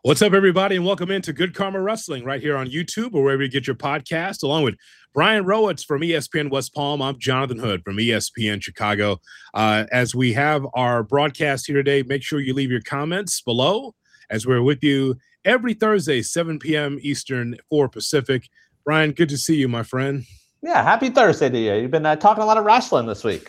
What's up, everybody, and welcome into Good Karma Wrestling right here on YouTube or wherever you get your podcast, along with Brian Rowitz from ESPN West Palm. I'm Jonathan Hood from ESPN Chicago. As we have our broadcast here today, make sure you leave your comments below as we're with you every Thursday, 7 p.m. Eastern, 4 Pacific. Brian, good to see you, my friend. Yeah, happy Thursday to you. You've been talking a lot of wrestling this week.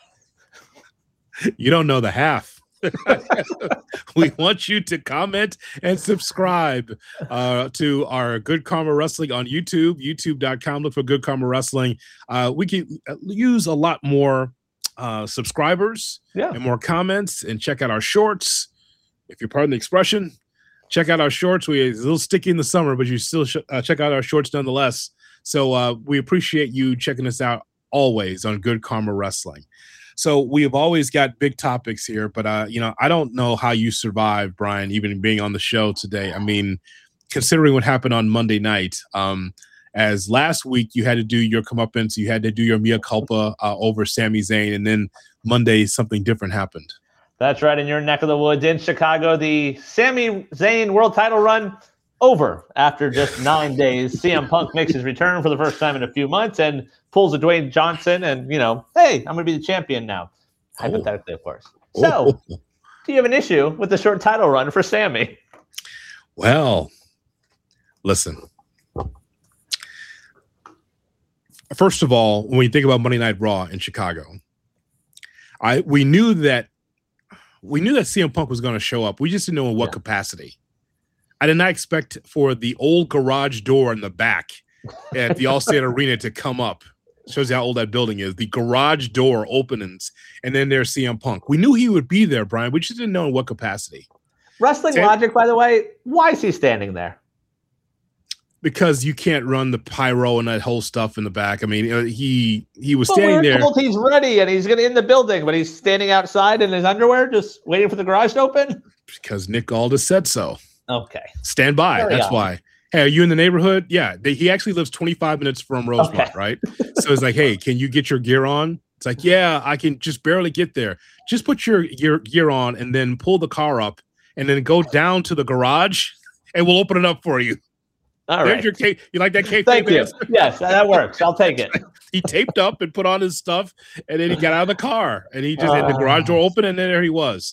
You don't know the half. We want you to comment and subscribe to our Good Karma Wrestling on YouTube, youtube.com. Look for Good Karma Wrestling. We can use a lot more subscribers and more comments, and check out our shorts. If you're pardon the expression, check out our shorts. It's a little sticky in the summer, but you still check out our shorts nonetheless. So we appreciate you checking us out always on Good Karma Wrestling. So we have always got big topics here, but, I don't know how you survived, Brian, even being on the show today. I mean, considering what happened on Monday night, as last week you had to do your comeuppance, you had to do your mea culpa over Sami Zayn, and then Monday something different happened. That's right. In your neck of the woods in Chicago, the Sami Zayn world title run over after just 9 days. CM Punk makes his return for the first time in a few months and pulls a Dwayne Johnson and, hey, I'm going to be the champion now. Hypothetically, of course. So, do you have an issue with the short title run for Sami? Well, listen. First of all, when you think about Monday Night Raw in Chicago, we knew that CM Punk was going to show up. We just didn't know in what capacity. I did not expect for the old garage door in the back at the Allstate Arena to come up. Shows you how old that building is. The garage door opens, and then there's CM Punk. We knew he would be there, Brian. We just didn't know in what capacity. Wrestling logic, by the way, why is he standing there? Because you can't run the pyro and that whole stuff in the back. I mean, he was standing there. Told he's ready and he's going to in the building, but he's standing outside in his underwear, just waiting for the garage to open? Because Nick Aldis said so. Okay. Stand by. That's why. Hey, are you in the neighborhood? Yeah. He actually lives 25 minutes from Rosemont, right? So it's like, hey, can you get your gear on? It's like, yeah, I can just barely get there. Just put your gear on and then pull the car up and then go down to the garage and we'll open it up for you. All There's right. your cape. You like that cape? Thank you. Yes, that works. I'll take it. He taped up and put on his stuff, and then he got out of the car and he just had the garage door open, and then there he was.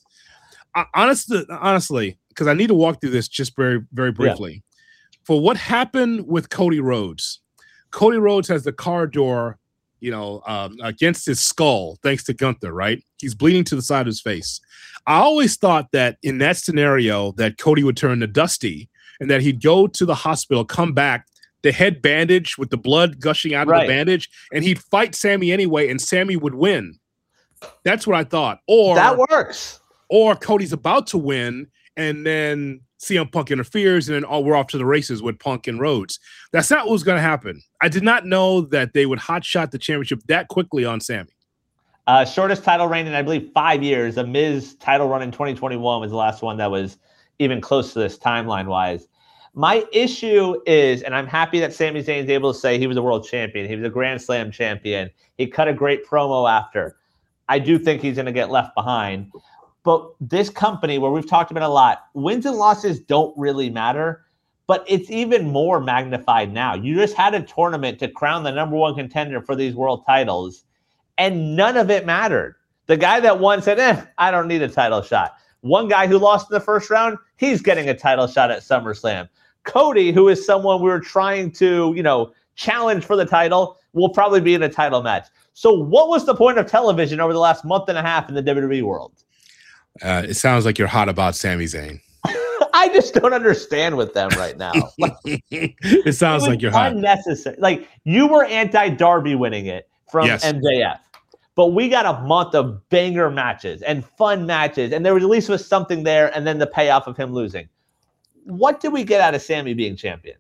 Honestly, because I need to walk through this just very, very briefly. For what happened with Cody Rhodes, Cody Rhodes has the car door, against his skull, thanks to Gunther, right? He's bleeding to the side of his face. I always thought that in that scenario that Cody would turn to Dusty and that he'd go to the hospital, come back, the head bandage with the blood gushing out of the bandage, and he'd fight Sami anyway, and Sami would win. That's what I thought. Or that works. Or Cody's about to win, and then CM Punk interferes, and then we're off to the races with Punk and Rhodes. That's not what was going to happen. I did not know that they would hotshot the championship that quickly on Sami. Shortest title reign in, I believe, 5 years. The Miz title run in 2021 was the last one that was even close to this timeline-wise. My issue is, and I'm happy that Sami Zayn is able to say he was a world champion. He was a Grand Slam champion. He cut a great promo after. I do think he's going to get left behind. But this company, where we've talked about a lot, wins and losses don't really matter, but it's even more magnified now. You just had a tournament to crown the number one contender for these world titles, and none of it mattered. The guy that won said, I don't need a title shot. One guy who lost in the first round, he's getting a title shot at SummerSlam. Cody, who is someone we were trying to, challenge for the title, will probably be in a title match. So what was the point of television over the last month and a half in the WWE world? It sounds like you're hot about Sami Zayn. I just don't understand with them right now. It sounds like you're hot. Unnecessary. Like, you were anti-Darby winning it from MJF. But we got a month of banger matches and fun matches, and there was at least something there, and then the payoff of him losing. What did we get out of Sami being champion?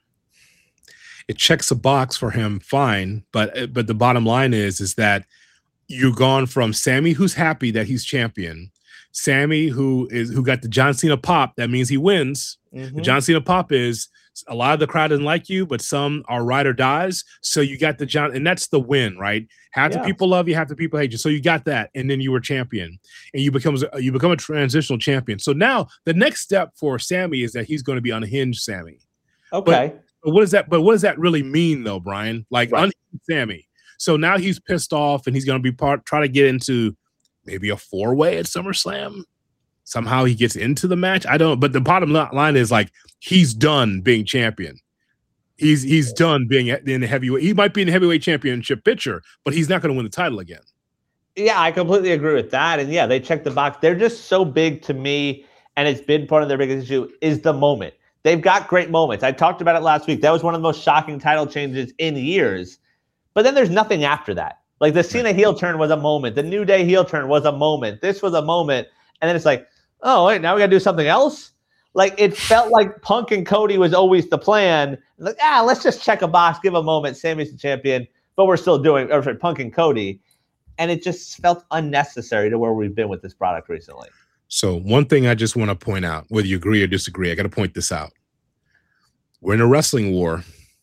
It checks a box for him, fine, but the bottom line is that you've gone from Sami, who's happy that he's champion, Sami, who got the John Cena pop, that means he wins. The John Cena pop is A lot of the crowd didn't like you, but some are ride or dies. So you got the John, and that's the win, right? Half the people love you, half the people hate you. So you got that, and then you were champion, and you become a transitional champion. So now the next step for Sammy is that he's going to be unhinged Sammy. Okay. But what does that really mean though, Brian? Like unhinged Sammy. So now he's pissed off, and he's going to be try to get into maybe a 4-way at SummerSlam. Somehow he gets into the match. I don't. But the bottom line is like he's done being champion. He's done being in the heavyweight. He might be in the heavyweight championship picture, but he's not going to win the title again. Yeah, I completely agree with that. And yeah, they check the box. They're just so big to me, and it's been part of their biggest issue is the moment. They've got great moments. I talked about it last week. That was one of the most shocking title changes in years. But then there's nothing after that. Like the Cena heel turn was a moment. The New Day heel turn was a moment. This was a moment. And then it's like, oh, wait, now we got to do something else? Like it felt like Punk and Cody was always the plan. Like, let's just check a box, give a moment. Sammy's the champion, but we're still doing Punk and Cody. And it just felt unnecessary to where we've been with this product recently. So one thing I just want to point out, whether you agree or disagree, I got to point this out. We're in a wrestling war,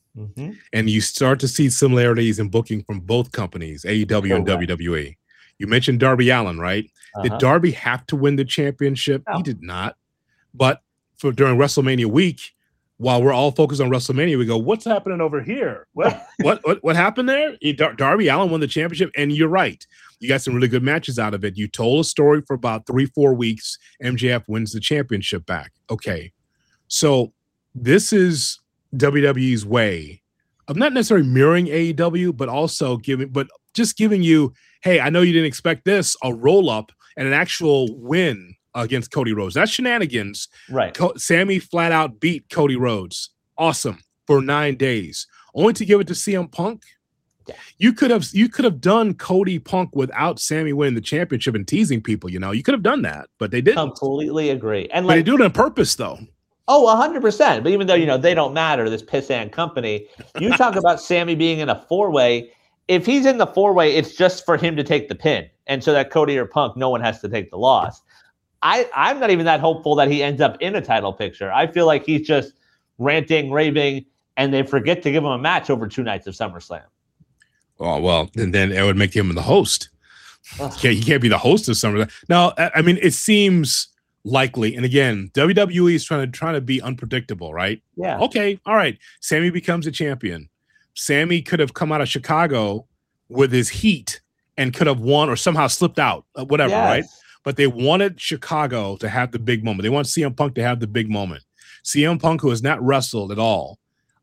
and you start to see similarities in booking from both companies, AEW and WWE. You mentioned Darby Allin, right? Did Darby have to win the championship? No. He did not. But during WrestleMania week, while we're all focused on WrestleMania, we go, what's happening over here? What happened there? Darby Allin won the championship, and you're right. You got some really good matches out of it. You told a story for about 3-4 weeks. MJF wins the championship back. Okay. So this is WWE's way of not necessarily mirroring AEW, but also giving you, hey, I know you didn't expect this, a roll-up and an actual win against Cody Rhodes. That's shenanigans. Right. Sammy flat out beat Cody Rhodes. Awesome. For 9 days. Only to give it to CM Punk. Yeah. You could have done Cody Punk without Sammy winning the championship and teasing people, you know. You could have done that, but they didn't. Completely agree. And they do it on purpose though. Oh, 100%. But even though, you know, they don't matter, this pissant company, you talk about Sammy being in a 4-way. If he's in the 4-way, it's just for him to take the pin. And so that Cody or Punk, no one has to take the loss. I'm not even that hopeful that he ends up in a title picture. I feel like he's just ranting, raving, and they forget to give him a match over 2 nights of SummerSlam. Oh, well, and then it would make him the host. He can't be the host of SummerSlam. Now, I mean, it seems likely, and again, WWE is trying to be unpredictable, right? Yeah. Okay, all right. Sammy becomes a champion. Sammy could have come out of Chicago with his heat and could have won or somehow slipped out, whatever, right? But they wanted Chicago to have the big moment. They want CM Punk to have the big moment. CM Punk, who has not wrestled at all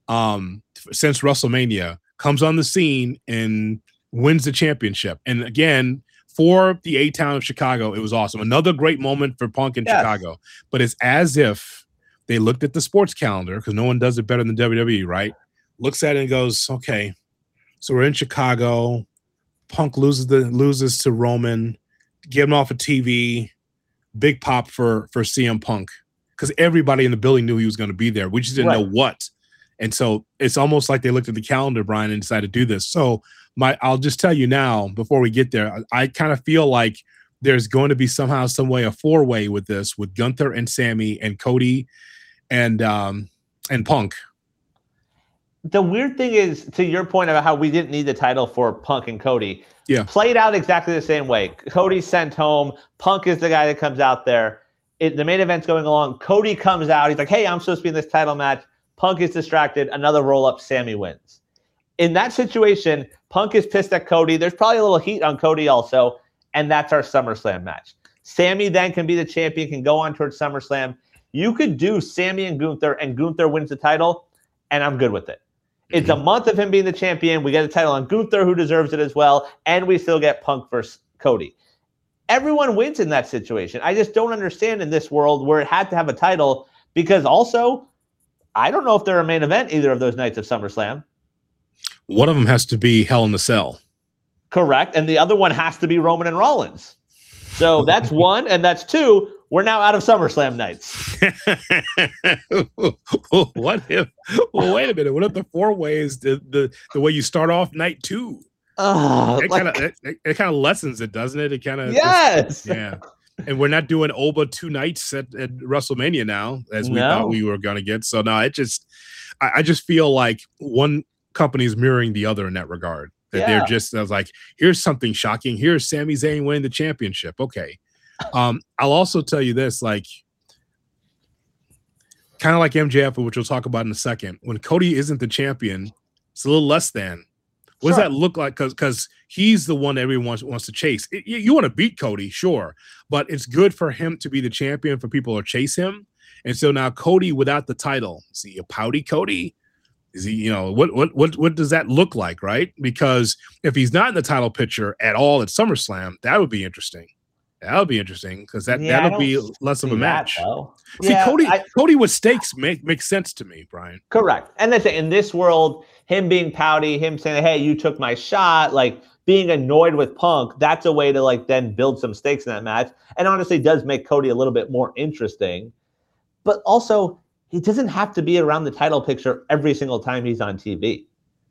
since WrestleMania, comes on the scene and wins the championship. And again, for the A-Town of Chicago, it was awesome. Another great moment for Punk in Chicago. But it's as if they looked at the sports calendar, because no one does it better than WWE, right? Looks at it and goes, okay, so we're in Chicago. Punk loses to Roman. Get him off of TV. Big pop for CM Punk, because everybody in the building knew he was going to be there. We just didn't know what. And so it's almost like they looked at the calendar, Brian, and decided to do this. So I'll just tell you now, before we get there, I kind of feel like there's going to be somehow, some way, a 4-way with this, with Gunther and Sammy and Cody and Punk. The weird thing is, to your point about how we didn't need the title for Punk and Cody, played out exactly the same way. Cody's sent home. Punk is the guy that comes out there. The main event's going along. Cody comes out. He's like, hey, I'm supposed to be in this title match. Punk is distracted. Another roll-up. Sammy wins. In that situation, Punk is pissed at Cody. There's probably a little heat on Cody also, and that's our SummerSlam match. Sammy then can be the champion, can go on towards SummerSlam. You could do Sammy and Gunther wins the title, and I'm good with it. It's a month of him being the champion. We get a title on Gunther, who deserves it as well, and we still get Punk versus Cody. Everyone wins in that situation. I just don't understand in this world where it had to have a title, because also, I don't know if they're a main event either of those nights of SummerSlam. One of them has to be Hell in a Cell. Correct. And the other one has to be Roman and Rollins. So that's one, and that's two. We're now out of SummerSlam nights. What if? Well, wait a minute. What if the 4-way is the way you start off night 2? It kind of lessens it, doesn't it? It kind of yeah. And we're not doing Oba 2 nights at WrestleMania now, as we thought we were going to get. So no, it just. I just feel like one company is mirroring the other in that regard. That they're just like, here's something shocking. Here's Sami Zayn winning the championship. Okay. I'll also tell you this, like, kind of like MJF, which we'll talk about in a second. When Cody isn't the champion, it's a little less than. What does that look like? Because he's the one everyone wants to chase. You want to beat Cody, sure, but it's good for him to be the champion for people to chase him. And so now Cody without the title, is he a pouty Cody? Is he, you know, what does that look like, right? Because if he's not in the title picture at all at SummerSlam, that would be interesting. That would be interesting because that'll be less of a match. See, Cody with stakes makes sense to me, Brian. Correct. And that's it. In this world, him being pouty, him saying, hey, you took my shot, like being annoyed with Punk, that's a way to like then build some stakes in that match. And honestly does make Cody a little bit more interesting. But also, he doesn't have to be around the title picture every single time he's on TV.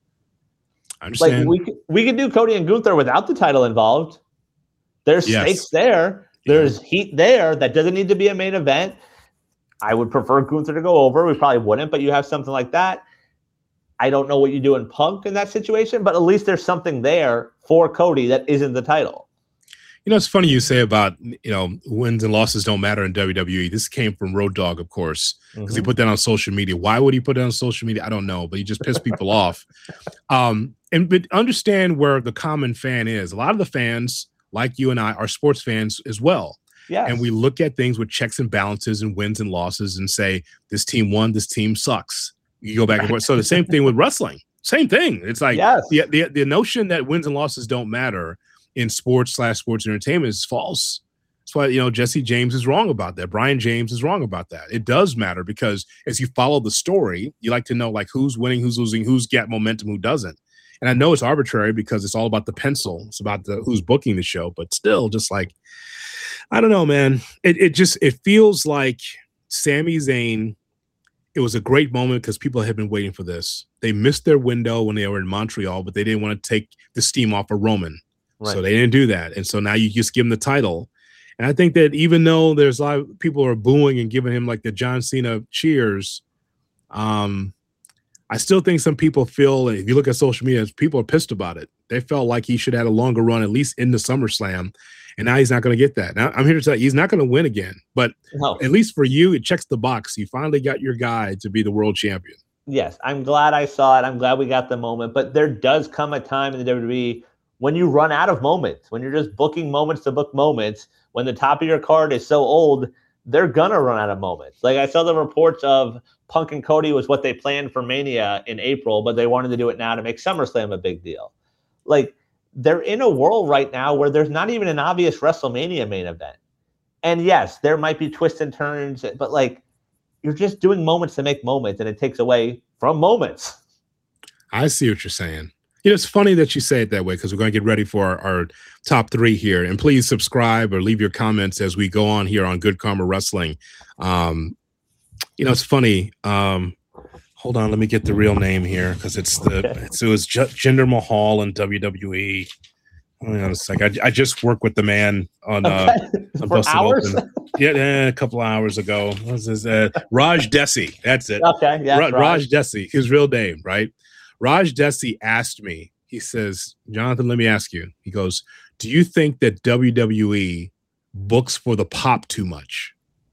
I understand. Like we could do Cody and Gunther without the title involved. There's stakes there. There's heat there. That doesn't need to be a main event. I would prefer Gunther to go over. We probably wouldn't, but you have something like that. I don't know what you do in Punk in that situation, but at least there's something there for Cody that isn't the title. You know, it's funny you say about, you know, wins and losses don't matter in WWE. This came from Road Dogg, of course, because he put that on social media. Why would he put it on social media? I don't know, but he just pissed people off. But understand where the common fan is. A lot of the fans, like you and I, are sports fans as well. Yeah. And we look at things with checks and balances and wins and losses and say, this team won, this team sucks. You go back and forth. So the same thing with wrestling. Same thing. It's like the notion that wins and losses don't matter in sports/sports entertainment is false. That's why, you know, Jesse James is wrong about that. Brian James is wrong about that. It does matter because as you follow the story, you like to know like who's winning, who's losing, who's got momentum, who doesn't. And I know it's arbitrary because it's all about the pencil. It's about who's booking the show, but still just like, I don't know, man. It feels like Sami Zayn, it was a great moment because people had been waiting for this. They missed their window when they were in Montreal, but they didn't want to take the steam off of Roman. Right. So they didn't do that. And so now you just give him the title. And I think that even though there's a lot of people who are booing and giving him like the John Cena cheers, I still think some people feel, if you look at social media, people are pissed about it. They felt like he should have had a longer run, at least in the SummerSlam. And now he's not going to get that. Now I'm here to tell you, he's not going to win again. But at least for you, it checks the box. You finally got your guy to be the world champion. Yes, I'm glad I saw it. I'm glad we got the moment. But there does come a time in the WWE when you run out of moments, when you're just booking moments to book moments, when the top of your card is so old, they're going to run out of moments. Like I saw the reports of Punk and Cody was what they planned for Mania in April, but they wanted to do it now to make SummerSlam a big deal. Like they're in a world right now where there's not even an obvious WrestleMania main event. And yes, there might be twists and turns, but like you're just doing moments to make moments and it takes away from moments. I see what you're saying. You know, it's funny that you say it that way because we're going to get ready for our top three here. And please subscribe or leave your comments as we go on here on Good Karma Wrestling. You know, it's funny. Hold on, let me get the real name here because it was Jinder Mahal in WWE. Hang on a sec. I just worked with the man on for hours. Yeah, a couple of hours ago. What was his Raj Desi? That's it. Okay, yeah, Raj Desi, his real name, right? Raj Desi asked me, he says, Jonathan, let me ask you. He goes, do you think that WWE books for the pop too much?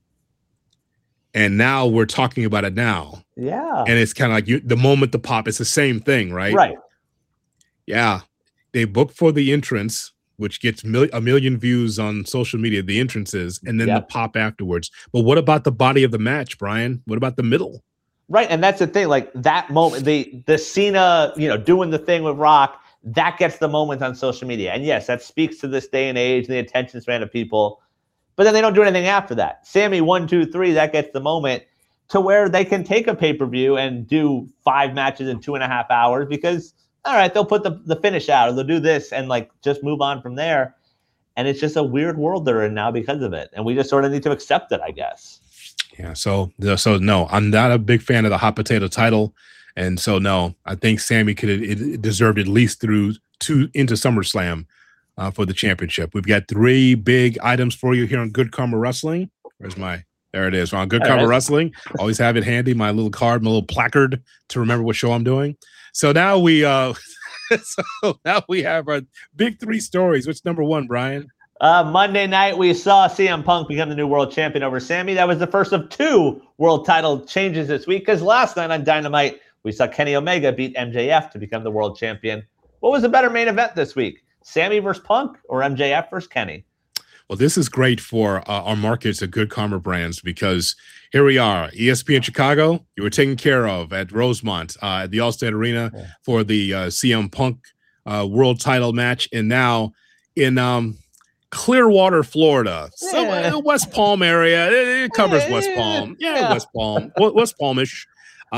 And now we're talking about it now. Yeah. And it's kind of like the moment the pop, it's the same thing, right? Right. Yeah. They book for the entrance, which gets a million views on social media, the entrances, and then the pop afterwards. But what about the body of the match, Brian? What about the middle? Right, and that's the thing. Like that moment, the Cena, you know, doing the thing with Rock, that gets the moment on social media. And yes, that speaks to this day and age and the attention span of people. But then they don't do anything after that. Sammy 1, 2, 3, that gets the moment to where they can take a pay-per-view and do 5 matches in 2.5 hours because, all right, they'll put the finish out or they'll do this and like just move on from there. And it's just a weird world they're in now because of it. And we just sort of need to accept it, I guess. Yeah, so no, I'm not a big fan of the hot potato title, and so no, I think Sammy it deserved at least through 2 into SummerSlam for the championship. We've got 3 big items for you here on Good Karma Wrestling. There There it is. On Good Karma Wrestling. Always have it handy. My little card, my little placard to remember what show I'm doing. So now we have our big three stories. What's number one, Brian? Monday night, we saw CM Punk become the new world champion over Sammy. That was the first of 2 world title changes this week, because last night on Dynamite, we saw Kenny Omega beat MJF to become the world champion. What was a better main event this week? Sammy versus Punk or MJF versus Kenny? Well, this is great for our markets at Good Karma Brands, because here we are, ESPN Chicago. You were taken care of at Rosemont, at the Allstate Arena for the CM Punk world title match, and now in Clearwater, Florida, West Palm area. It covers West Palm. West Palm, West Palmish,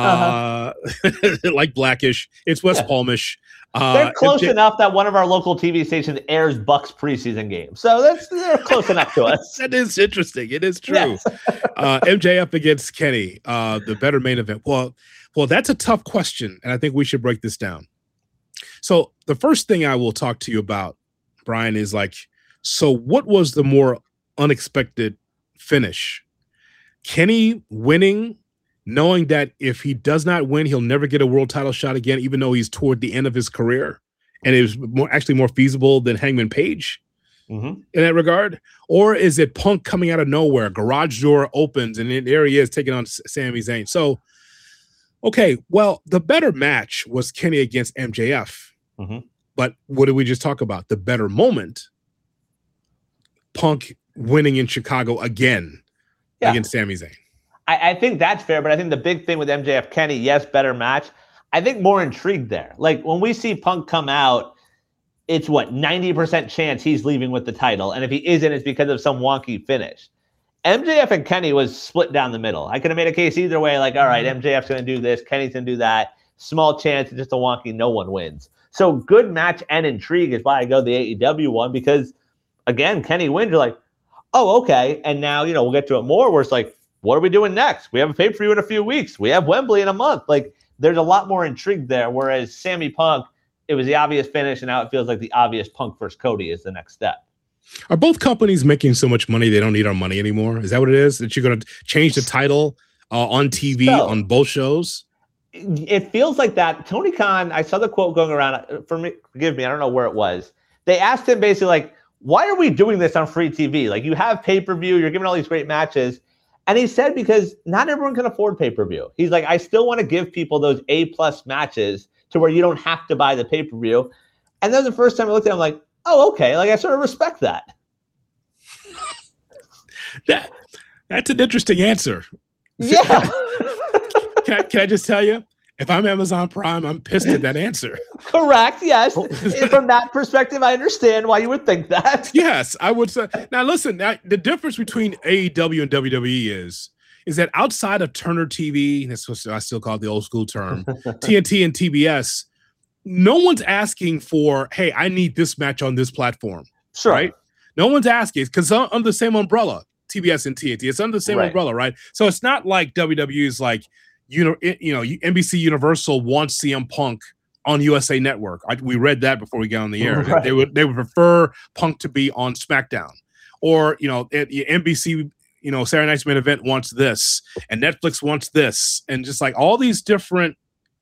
like Blackish. It's West Palmish. They're close enough that one of our local TV stations airs Bucks preseason games, so they're close enough to us. That is interesting. It is true. Yes. MJF against Kenny, the better main event. Well, that's a tough question, and I think we should break this down. So the first thing I will talk to you about, Brian, is like, so what was the more unexpected finish? Kenny winning, knowing that if he does not win, he'll never get a world title shot again, even though he's toward the end of his career, and it was actually more feasible than Hangman Page in that regard? Or is it Punk coming out of nowhere, garage door opens, and there he is taking on Sami Zayn? So, okay, well, the better match was Kenny against MJF, but what did we just talk about? The better moment, Punk winning in Chicago again against Sami Zayn. I think that's fair, but I think the big thing with MJF Kenny, yes, better match. I think more intrigue there. Like when we see Punk come out, it's 90% chance he's leaving with the title. And if he isn't, it's because of some wonky finish. MJF and Kenny was split down the middle. I could have made a case either way, like, all right, MJF's going to do this, Kenny's going to do that. Small chance, it's just a wonky, no one wins. So good match and intrigue is why I go the AEW one, because, again, Kenny wins, you're like, oh, okay. And now, we'll get to it more where it's like, what are we doing next? We have a pay-per-view in a few weeks. We have Wembley in a month. Like, there's a lot more intrigue there, whereas Sammy Punk, it was the obvious finish, and now it feels like the obvious Punk versus Cody is the next step. Are both companies mamaking so much money they don't need our money anymore? Is that what it is? That you're going to change the title on TV on both shows? It feels like that. Tony Khan, I saw the quote going around. Forgive me, I don't know where it was. They asked him basically, like, why are we doing this on free TV? Like, you have pay-per-view, you're giving all these great matches. And he said, because not everyone can afford pay-per-view. He's like, I still want to give people those A-plus matches to where you don't have to buy the pay-per-view. And then the first time I looked at him, like, oh, okay. Like, I sort of respect that. That's an interesting answer. Yeah. Can I just tell you? If I'm Amazon Prime, I'm pissed at that answer. Correct. Yes. From that perspective, I understand why you would think that. Yes, I would say. Now, listen, the difference between AEW and WWE is that outside of Turner TV, that's what I still call it the old school term, TNT and TBS, no one's asking for, hey, I need this match on this platform. Sure. Right? No one's asking, because under the same umbrella, TBS and TNT, it's under the same umbrella, right? So it's not like WWE is like, NBC Universal wants CM Punk on USA Network. We read that before we got on the air. Right. They would prefer Punk to be on SmackDown, or NBC, Saturday Night's Main Event wants this, and Netflix wants this, and just like all these different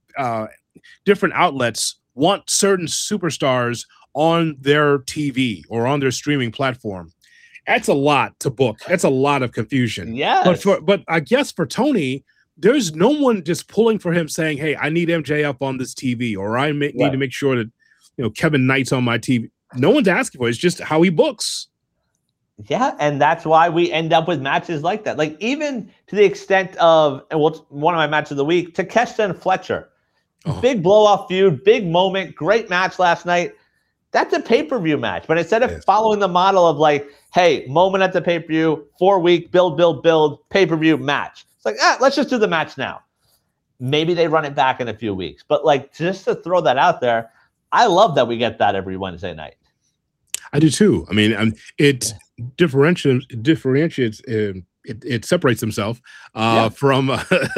outlets want certain superstars on their TV or on their streaming platform. That's a lot to book. That's a lot of confusion. Yeah. But I guess for Tony, there's no one just pulling for him saying, hey, I need MJF on this TV, or I need to make sure that, Kevin Knight's on my TV. No one's asking for it. It's just how he books. Yeah, and that's why we end up with matches like that. Like, even to the extent of, and one of my matches of the week, Takeshita and Fletcher. Big blow-off feud, big moment, great match last night. That's a pay-per-view match. But instead of following the model of like, hey, moment at the pay-per-view, 4-week, build, pay-per-view match. Like, let's just do the match now. Maybe they run it back in a few weeks. But, like, just to throw that out there, I love that we get that every Wednesday night. I do, too. I mean, it differentiates, it separates himself from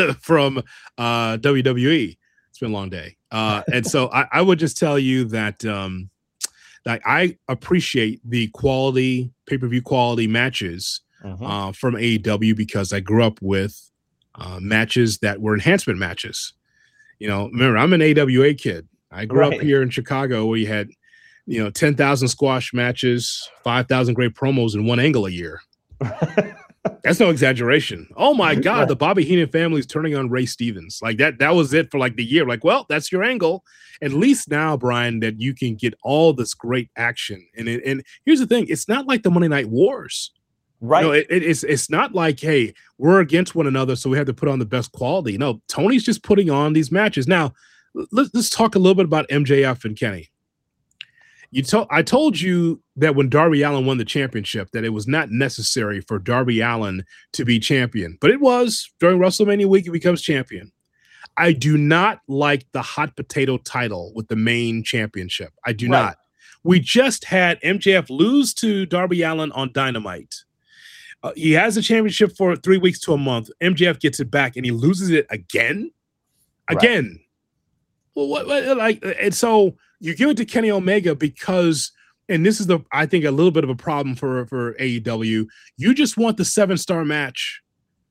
WWE. It's been a long day. And so I would just tell you that I appreciate the quality, pay-per-view quality matches from AEW because I grew up with matches that were enhancement matches. Remember, I'm an AWA kid. I grew up here in Chicago where you had, 10,000 squash matches, 5,000 great promos, and one angle a year. That's no exaggeration. Oh my God, the Bobby Heenan family is turning on Ray Stevens. Like that was it for like the year. Like, well, that's your angle. At least now, Brian, that you can get all this great action. And here's the thing: it's not like the Monday Night Wars. Right. It's not like, hey, we're against one another, so we have to put on the best quality. No, Tony's just putting on these matches. Now, let's talk a little bit about MJF and Kenny. I told you that when Darby Allin won the championship, that it was not necessary for Darby Allin to be champion, but it was. During WrestleMania week, he becomes champion. I do not like the hot potato title with the main championship. I do not. We just had MJF lose to Darby Allin on Dynamite. He has a championship for 3 weeks to a month. MJF gets it back and he loses it again. Well, and so you give it to Kenny Omega because, and this is I think a little bit of a problem for AEW. You just want the 7-star match.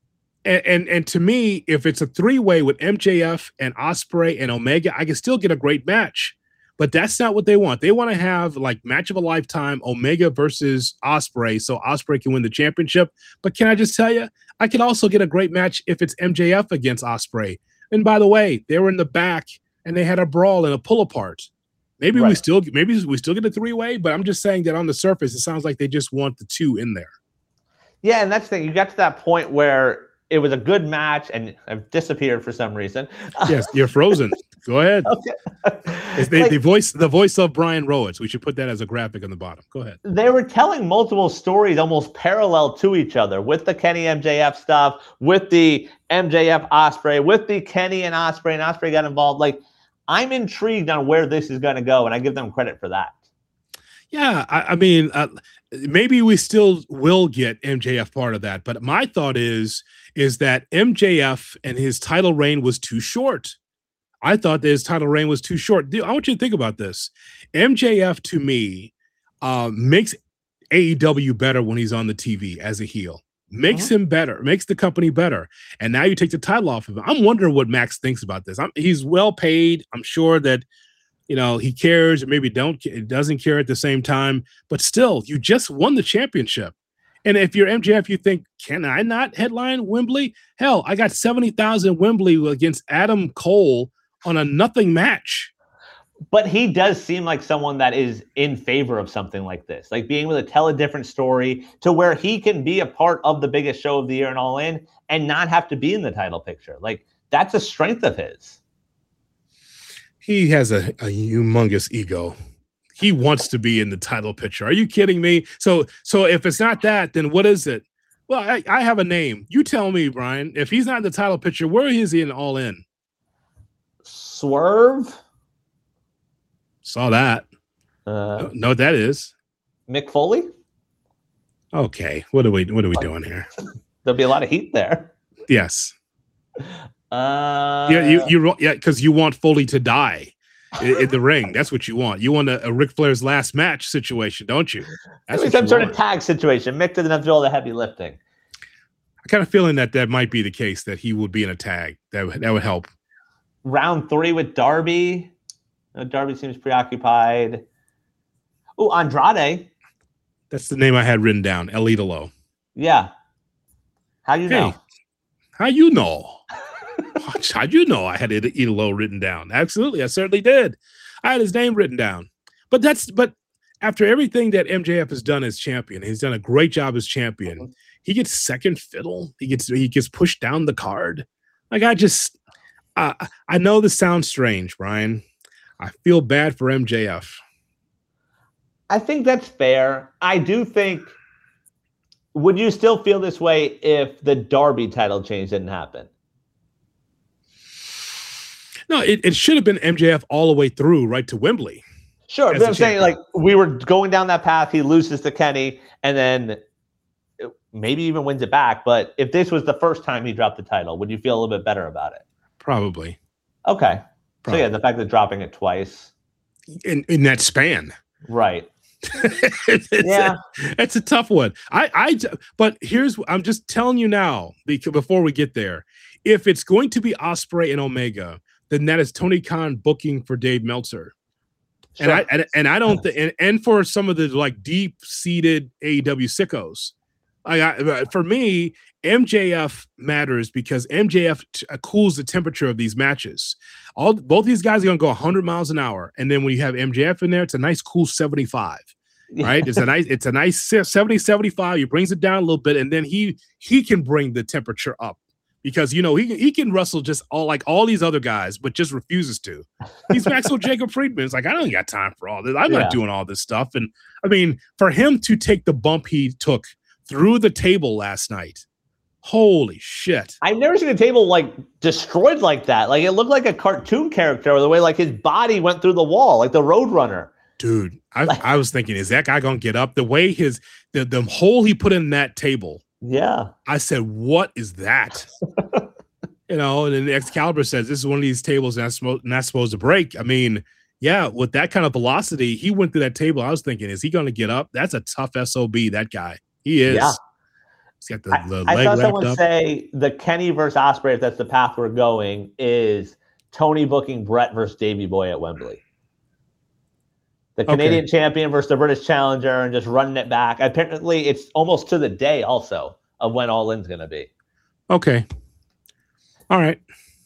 And to me, if it's a 3-way with MJF and Ospreay and Omega, I can still get a great match. But that's not what they want. They want to have like match of a lifetime, Omega versus Ospreay, so Ospreay can win the championship. But can I just tell you, I can also get a great match if it's MJF against Ospreay. And by the way, they were in the back and they had a brawl and a pull apart. Maybe we still get a 3-way, but I'm just saying that on the surface, it sounds like they just want the 2 in there. Yeah, and that's the thing. You got to that point where it was a good match, and I've disappeared for some reason. Yes, you're frozen. Go ahead. Okay. It's the voice of Brian Rowitz. We should put that as a graphic on the bottom. Go ahead. They were telling multiple stories almost parallel to each other with the Kenny MJF stuff, with the MJF Ospreay, with the Kenny and Ospreay got involved. Like, I'm intrigued on where this is going to go, and I give them credit for that. Yeah, I mean, maybe we still will get MJF part of that, but my thought is that MJF and his title reign was too short. I thought that his title reign was too short. I want you to think about this. MJF, to me, makes AEW better when he's on the TV as a heel. Makes him better, makes the company better. And now you take the title off of him. I'm wondering what Max thinks about this. He's well paid. I'm sure that he cares, or maybe doesn't care at the same time. But still, you just won the championship. And if you're MJF, you think, can I not headline Wembley? Hell, I got 70,000 Wembley against Adam Cole on a nothing match. But he does seem like someone that is in favor of something like this, like being able to tell a different story to where he can be a part of the biggest show of the year and All In and not have to be in the title picture. Like, that's a strength of his. He has a humongous ego. He wants to be in the title picture. Are you kidding me? So if it's not that, then what is it? Well, I have a name. You tell me, Brian. If he's not in the title picture, where is he in All In? Swerve. Saw that. No, what that is. Mick Foley. Okay, what are we doing here? There'll be a lot of heat there. Yes. Because you want Foley to die in the ring. That's what you want. You want a Ric Flair's last match situation, don't you? That's some sort of tag situation. Mick doesn't have to do all the heavy lifting. I kind of feeling that might be the case, that he would be in a tag. That would help. Round 3 with Darby. Darby seems preoccupied. Oh, Andrade. That's the name I had written down. El Idolo. Yeah. How you know? How you know? How'd you know I had Idolo written down? Absolutely, I certainly did. I had his name written down. But after everything that MJF has done as champion, he's done a great job as champion. He gets second fiddle. He gets pushed down the card. Like, I know this sounds strange, Brian. I feel bad for MJF. I think that's fair. I do think. Would you still feel this way if the Darby title change didn't happen? No, it should have been MJF all the way through, right to Wembley. Sure, but I'm saying, like, we were going down that path. He loses to Kenny, and then maybe even wins it back. But if this was the first time he dropped the title, would you feel a little bit better about it? Probably. Okay. Probably. So, yeah, the fact that dropping it twice. In that span. Right. It's a tough one. But I'm just telling you now, because before we get there, if it's going to be Ospreay and Omega, then that is Tony Khan booking for Dave Meltzer. Sure. And I don't think, and for some of the like deep seated AEW sickos, for me, MJF matters because MJF cools the temperature of these matches. Both these guys are going to go 100 miles an hour, and then when you have MJF in there, it's a nice cool 75. Right? It's a nice 70, 75. He brings it down a little bit, and then he can bring the temperature up because he can wrestle just all these other guys, but just refuses to. He's Maxwell Jacob Friedman. It's like, I don't got time for all this. I'm not doing all this stuff. And I mean, for him to take the bump he took through the table last night. Holy shit. I've never seen a table like destroyed like that. Like it looked like a cartoon character, or the way like his body went through the wall, like the Roadrunner. Dude, I was thinking, is that guy gonna get up? The way the hole he put in that table. Yeah. I said, what is that? And then Excalibur says this is one of these tables that's not supposed to break. I mean, yeah, with that kind of velocity, he went through that table. I was thinking, is he gonna get up? That's a tough SOB, that guy. He is. Yeah. He's got the leg. I saw someone say the Kenny versus Ospreay, if that's the path we're going, is Tony booking Brett versus Davey Boy at Wembley. The Canadian champion versus the British challenger, and just running it back. Apparently, it's almost to the day also of when All In's going to be. Okay. All right.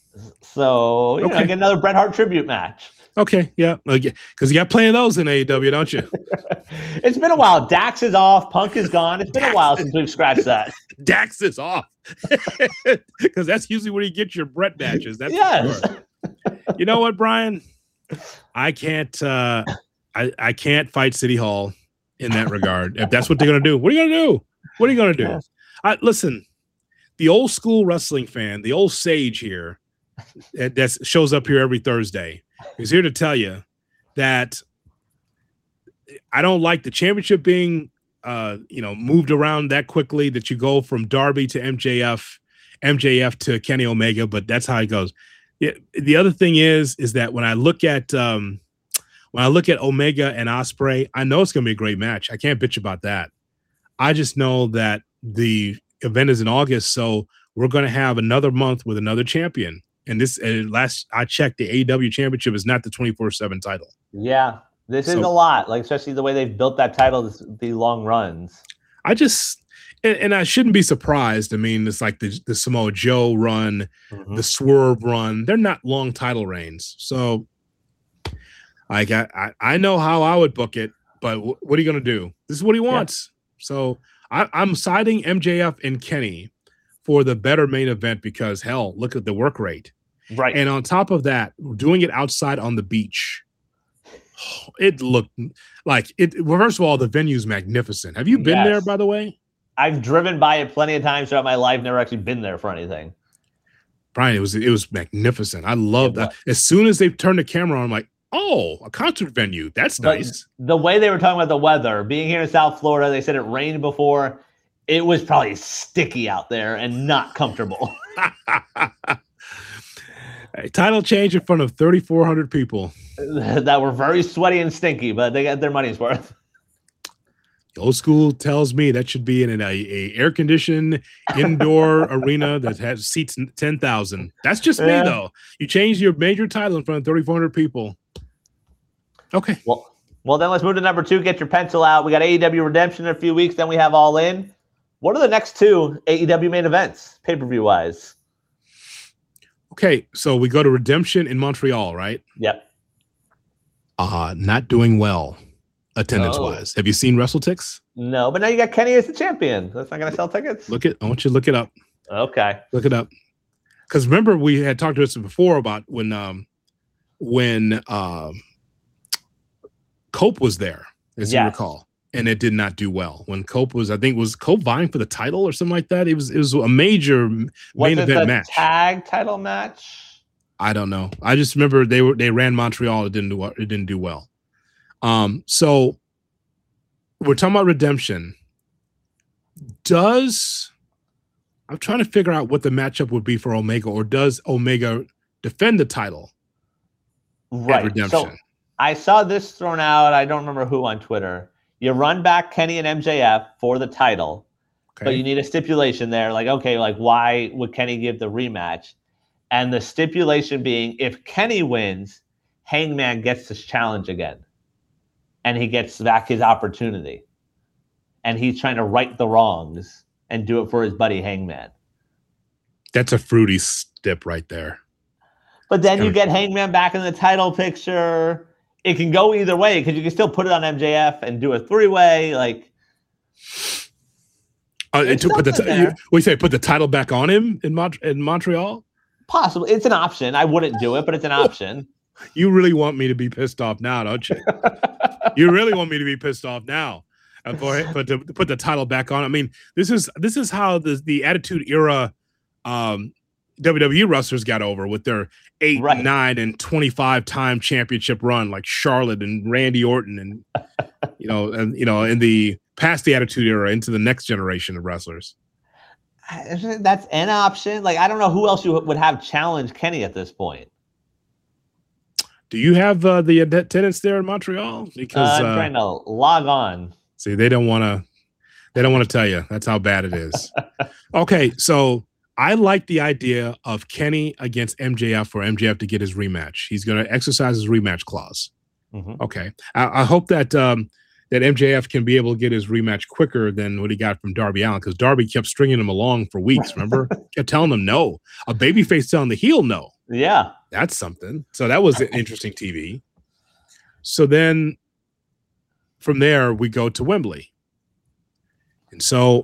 So, get another Bret Hart tribute match. Okay, yeah, because you got plenty of those in AEW, don't you? It's been a while. Dax is off. Punk is gone. It's been a while since we've scratched that. Dax is off because that's usually where you get your Brett matches. That's sure. You know what, Brian? I can't. I can't fight City Hall in that regard. If that's what they're going to do, what are you going to do? What are you going to do? Listen, the old school wrestling fan, the old sage here that shows up here every Thursday is here to tell you that I don't like the championship being, moved around that quickly, that you go from Darby to MJF to Kenny Omega, but that's how it goes. The other thing is that when I look at Omega and Ospreay, I know it's going to be a great match. I can't bitch about that. I just know that the event is in August, so we're going to have another month with another champion. And last I checked, the AEW championship is not the 24/7 title. Yeah, this is a lot, like especially the way they've built that title, the long runs. I shouldn't be surprised. I mean, it's like the Samoa Joe run, the Swerve run. They're not long title reigns. So I know how I would book it, but what are you going to do? This is what he wants. Yeah. So I'm siding MJF and Kenny for the better main event because, hell, look at the work rate. Right. And on top of that, doing it outside on the beach, it looked like it. Well, first of all, the venue's magnificent. Have you been there, by the way? I've driven by it plenty of times throughout my life, never actually been there for anything. Brian, it was magnificent. I love that. As soon as they turned the camera on, I'm like, oh, a concert venue. That's nice. The way they were talking about the weather, being here in South Florida, they said it rained before. It was probably sticky out there and not comfortable. A title change in front of 3,400 people. That were very sweaty and stinky, but they got their money's worth. Old school tells me that should be in a air-conditioned indoor arena that has seats 10,000. That's just me, though. You change your major title in front of 3,400 people. Okay. Well, then let's move to number 2. Get your pencil out. We got AEW Redemption in a few weeks. Then we have All In. What are the next 2 AEW main events, pay-per-view wise? Okay, so we go to Redemption in Montreal, right? Yep. Not doing well, attendance-wise. Have you seen WrestleTix? No, but now you got Kenny as the champion. That's not going to sell tickets? I want you to look it up. Okay. Look it up. Because remember, we had talked to us before about when Cope was there, as you recall. And it did not do well when Cope was. I think was Cope vying for the title or something like that. It was a major main event match. Tag title match. I don't know. I just remember they ran Montreal. It didn't do well. So we're talking about Redemption. I'm trying to figure out what the matchup would be for Omega, or does Omega defend the title? Right. At Redemption. So I saw this thrown out. I don't remember who on Twitter. You run back Kenny and MJF for the title, Okay. but you need a stipulation there. Like, okay, like why would Kenny give the rematch? And the stipulation being, if Kenny wins, Hangman gets this challenge again. And he gets back his opportunity. And he's trying to right the wrongs and do it for his buddy Hangman. That's a fruity stip right there. But then you get Hangman back in the title picture. It can go either way because you can still put it on MJF and do a three-way. Like, put the title back on him in Montreal? Possibly. It's an option. I wouldn't do it, but it's an option. You really want me to be pissed off now, don't you? You really want me to be pissed off now. But to put the title back on. I mean, this is how the Attitude Era WWE wrestlers got over with their 8, 9, and 25 time championship run, like Charlotte and Randy Orton, and in the past the Attitude Era into the next generation of wrestlers. That's an option. Like, I don't know who else you would have challenge Kenny at this point. Do you have the attendance there in Montreal? Because I'm trying to log on. See, they don't want to tell you. That's how bad it is. Okay, so I like the idea of Kenny against MJF for MJF to get his rematch. He's going to exercise his rematch clause. Mm-hmm. Okay, I hope that that MJF can be able to get his rematch quicker than what he got from Darby Allin, because Darby kept stringing him along for weeks. Remember, kept telling him no. A babyface telling the heel no. Yeah, that's something. So that was interesting TV. So then from there we go to Wembley, and so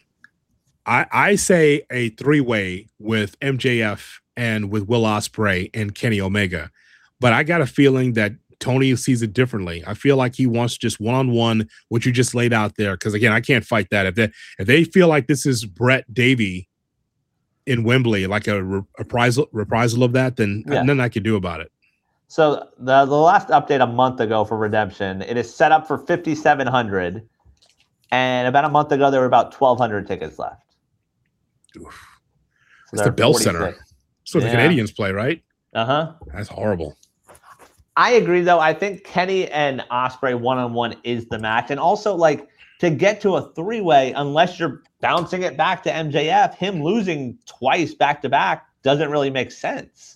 I say a three-way with MJF and with Will Ospreay and Kenny Omega, but I got a feeling that Tony sees it differently. I feel like he wants just one-on-one, what you just laid out there. Because again, I can't fight that. If they feel like this is Brett Davey in Wembley, like a reprisal of that, then nothing I can do about it. So the last update a month ago for Redemption, it is set up for 5,700, and about a month ago there were about 1,200 tickets left. Oof. So it's the Bell Center. So the Canadians play, right? Uh-huh. That's horrible. I agree, though. I think Kenny and Ospreay one-on-one is the match. And also, like, to get to a three-way, unless you're bouncing it back to MJF, him losing twice back-to-back doesn't really make sense.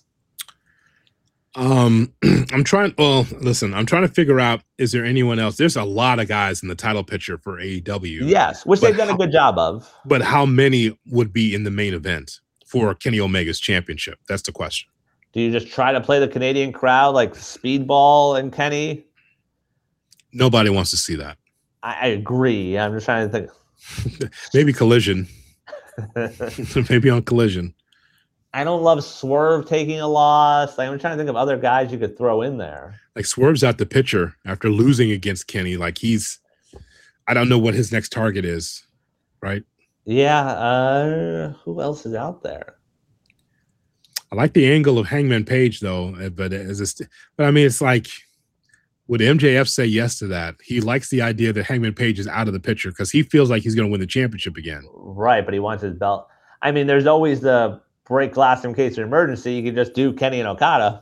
I'm trying to figure out, is there anyone else? There's a lot of guys in the title picture for AEW. Yes, which they've done a good job of. But how many would be in the main event for Kenny Omega's championship? That's the question. Do you just try to play the Canadian crowd like Speedball and Kenny? Nobody wants to see that. I agree. I'm just trying to think. Maybe Collision. Maybe on Collision. I don't love Swerve taking a loss. Like, I'm trying to think of other guys you could throw in there. Like Swerve's out the picture after losing against Kenny. Like I don't know what his next target is, right? Yeah. Who else is out there? I like the angle of Hangman Page, though, but I mean, it's like, would MJF say yes to that? He likes the idea that Hangman Page is out of the picture because he feels like he's going to win the championship again. Right, but he wants his belt. I mean, there's always the break glass in case of emergency. You could just do Kenny and Okada.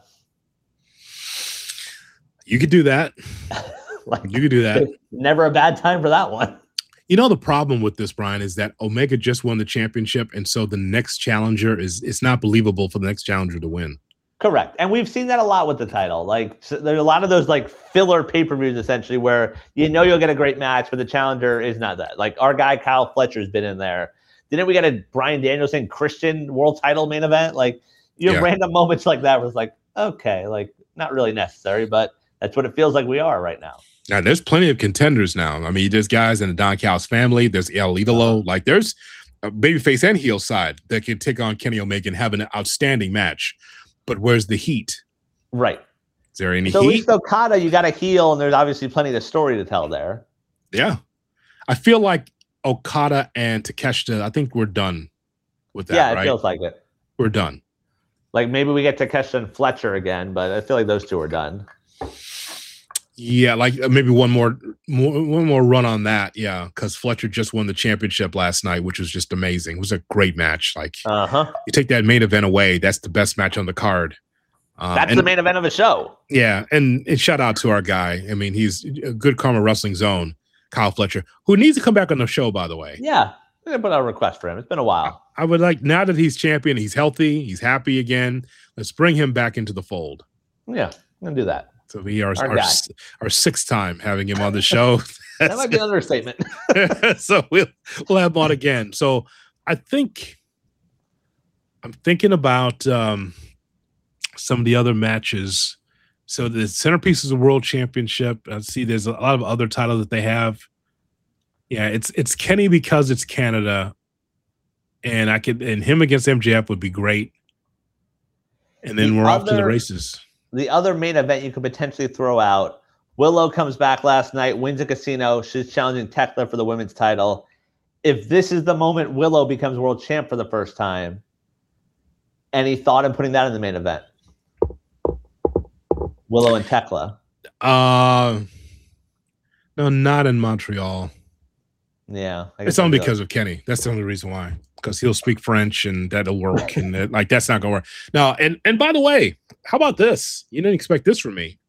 You could do that. You could do that. Never a bad time for that one. You know, the problem with this, Brian, is that Omega just won the championship, and so the next challenger it's not believable for the next challenger to win. Correct. And we've seen that a lot with the title. Like, so there's a lot of those like filler pay-per-views essentially where you'll get a great match, but the challenger is not that. Like our guy Kyle Fletcher's been in there. Didn't we get a Bryan Danielson Christian world title main event? Like random moments like that was like, okay, like not really necessary, but that's what it feels like we are right now. Now, there's plenty of contenders now. I mean, there's guys in the Don Callis family. There's El Idolo. Like, there's a babyface and heel side that can take on Kenny Omega and have an outstanding match. But where's the heat? Right. Is there any heat? So at least Okada, you got a heel, and there's obviously plenty of story to tell there. Yeah. I feel like Okada and Takeshita, I think we're done with that, right? Yeah, it feels like it. We're done. Like, maybe we get Takeshita and Fletcher again, but I feel like those two are done. Yeah, like maybe one more run on that. Yeah, because Fletcher just won the championship last night, which was just amazing. It was a great match. Like, you take that main event away, that's the best match on the card. That's the main event of the show. Yeah, and shout out to our guy. I mean, he's a Good Karma Wrestling Zone. Kyle Fletcher, who needs to come back on the show, by the way. Yeah, I'm going to put out a request for him. It's been a while. I would like, now that he's champion, he's healthy, he's happy again, let's bring him back into the fold. Yeah, I'm going to do that. So we are our sixth time having him on the show. That might be an understatement. So we'll have him on again. So I'm thinking about some of the other matches. So the centerpiece is a world championship. I see there's a lot of other titles that they have. Yeah, it's Kenny because it's Canada, and him against MJF would be great. And then we're off to the races. The other main event you could potentially throw out, Willow comes back last night, wins a casino. She's challenging Tekla for the women's title. If this is the moment Willow becomes world champ for the first time, any thought in putting that in the main event? Willow and Tekla. No, not in Montreal. Yeah. It's only because of Kenny. That's the only reason why. Because he'll speak French and that'll work. And that's not going to work. Now, and by the way, how about this? You didn't expect this from me.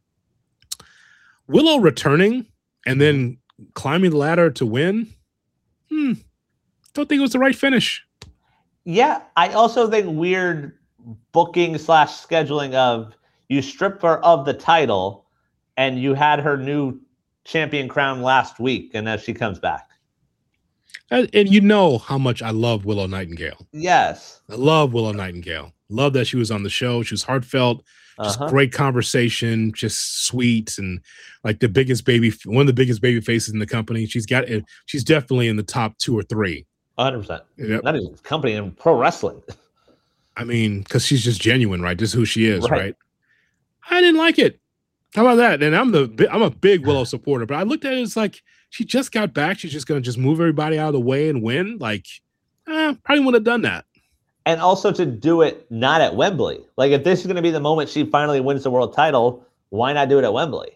Willow returning and then climbing the ladder to win. Don't think it was the right finish. Yeah, I also think weird booking / scheduling of you strip her of the title and you had her new champion crown last week, and as she comes back. And you know how much I love Willow Nightingale. Yes. I love Willow Nightingale. Love that she was on the show. She was heartfelt, just great conversation, just sweet, and like one of the biggest baby faces in the company. She's definitely in the top 2 or 3. 100%. Yep. That is company in pro wrestling. I mean, because she's just genuine, right? Just who she is, right? I didn't like it. How about that? And I'm a big Willow supporter, but I looked at it as like she just got back. She's just going to just move everybody out of the way and win. Like, probably wouldn't have done that. And also to do it not at Wembley. Like, if this is going to be the moment she finally wins the world title, why not do it at Wembley?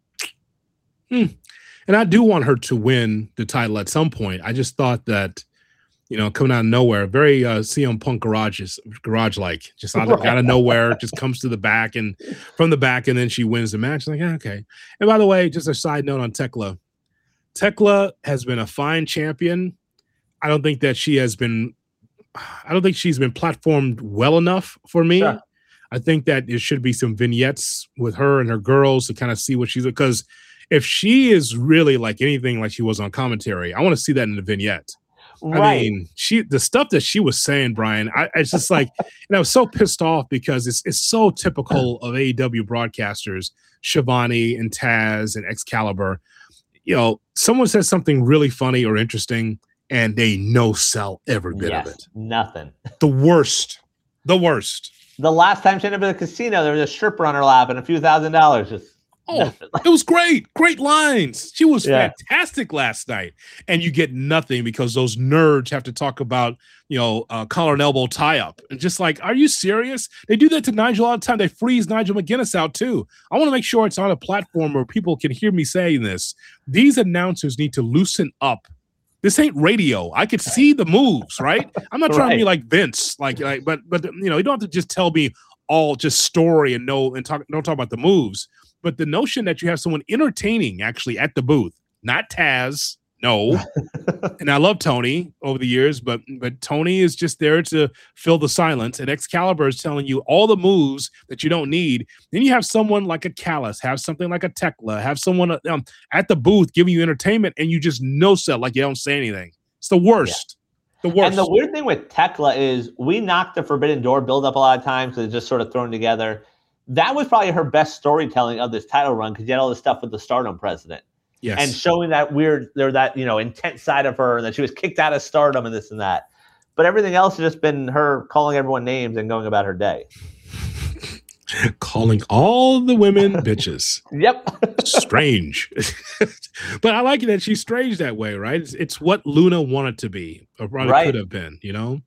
And I do want her to win the title at some point. I just thought that, coming out of nowhere, very CM Punk garage-like, just out of nowhere, just comes to the back and from the back, and then she wins the match. Like, okay. And by the way, just a side note on Tekla. Tekla has been a fine champion. I don't think she's been platformed well enough for me. Sure. I think that there should be some vignettes with her and her girls to kind of see what she's, because if she is really like anything like she was on commentary, I want to see that in the vignette. Right. I mean, the stuff that she was saying, Brian, it's just like, and I was so pissed off because it's so typical of AEW broadcasters, Shivani and Taz and Excalibur. Someone says something really funny or interesting, and they no-sell every bit of it. Nothing. The worst. The last time she ended up at the casino, there was a stripper on her lap and a few $1,000s. Just nothing. It was great. Great lines. She was fantastic last night. And you get nothing because those nerds have to talk about, collar and elbow tie-up. And just like, are you serious? They do that to Nigel all the time. They freeze Nigel McGuinness out too. I want to make sure it's on a platform where people can hear me saying this. These announcers need to loosen up. This ain't radio. I could see the moves, right? I'm not trying to be like Vince, but you don't have to just tell me all just story and don't talk about the moves. But the notion that you have someone entertaining actually at the booth, not Taz, no. And I love Tony over the years, but Tony is just there to fill the silence. And Excalibur is telling you all the moves that you don't need. Then you have someone like a Callis, have something like a Tekla, have someone at the booth giving you entertainment, and you just no-sell like you don't say anything. It's the worst. The worst. And the weird thing with Tekla is we knocked the Forbidden Door build up a lot of times because it's just sort of thrown together. That was probably her best storytelling of this title run because you had all this stuff with the Stardom president. Yes. And showing that intense side of her, and that she was kicked out of Stardom and this and that. But everything else has just been her calling everyone names and going about her day. Calling all the women bitches. Yep. Strange. But I like it that she's strange that way, right? It's what Luna wanted to be, or probably could have been,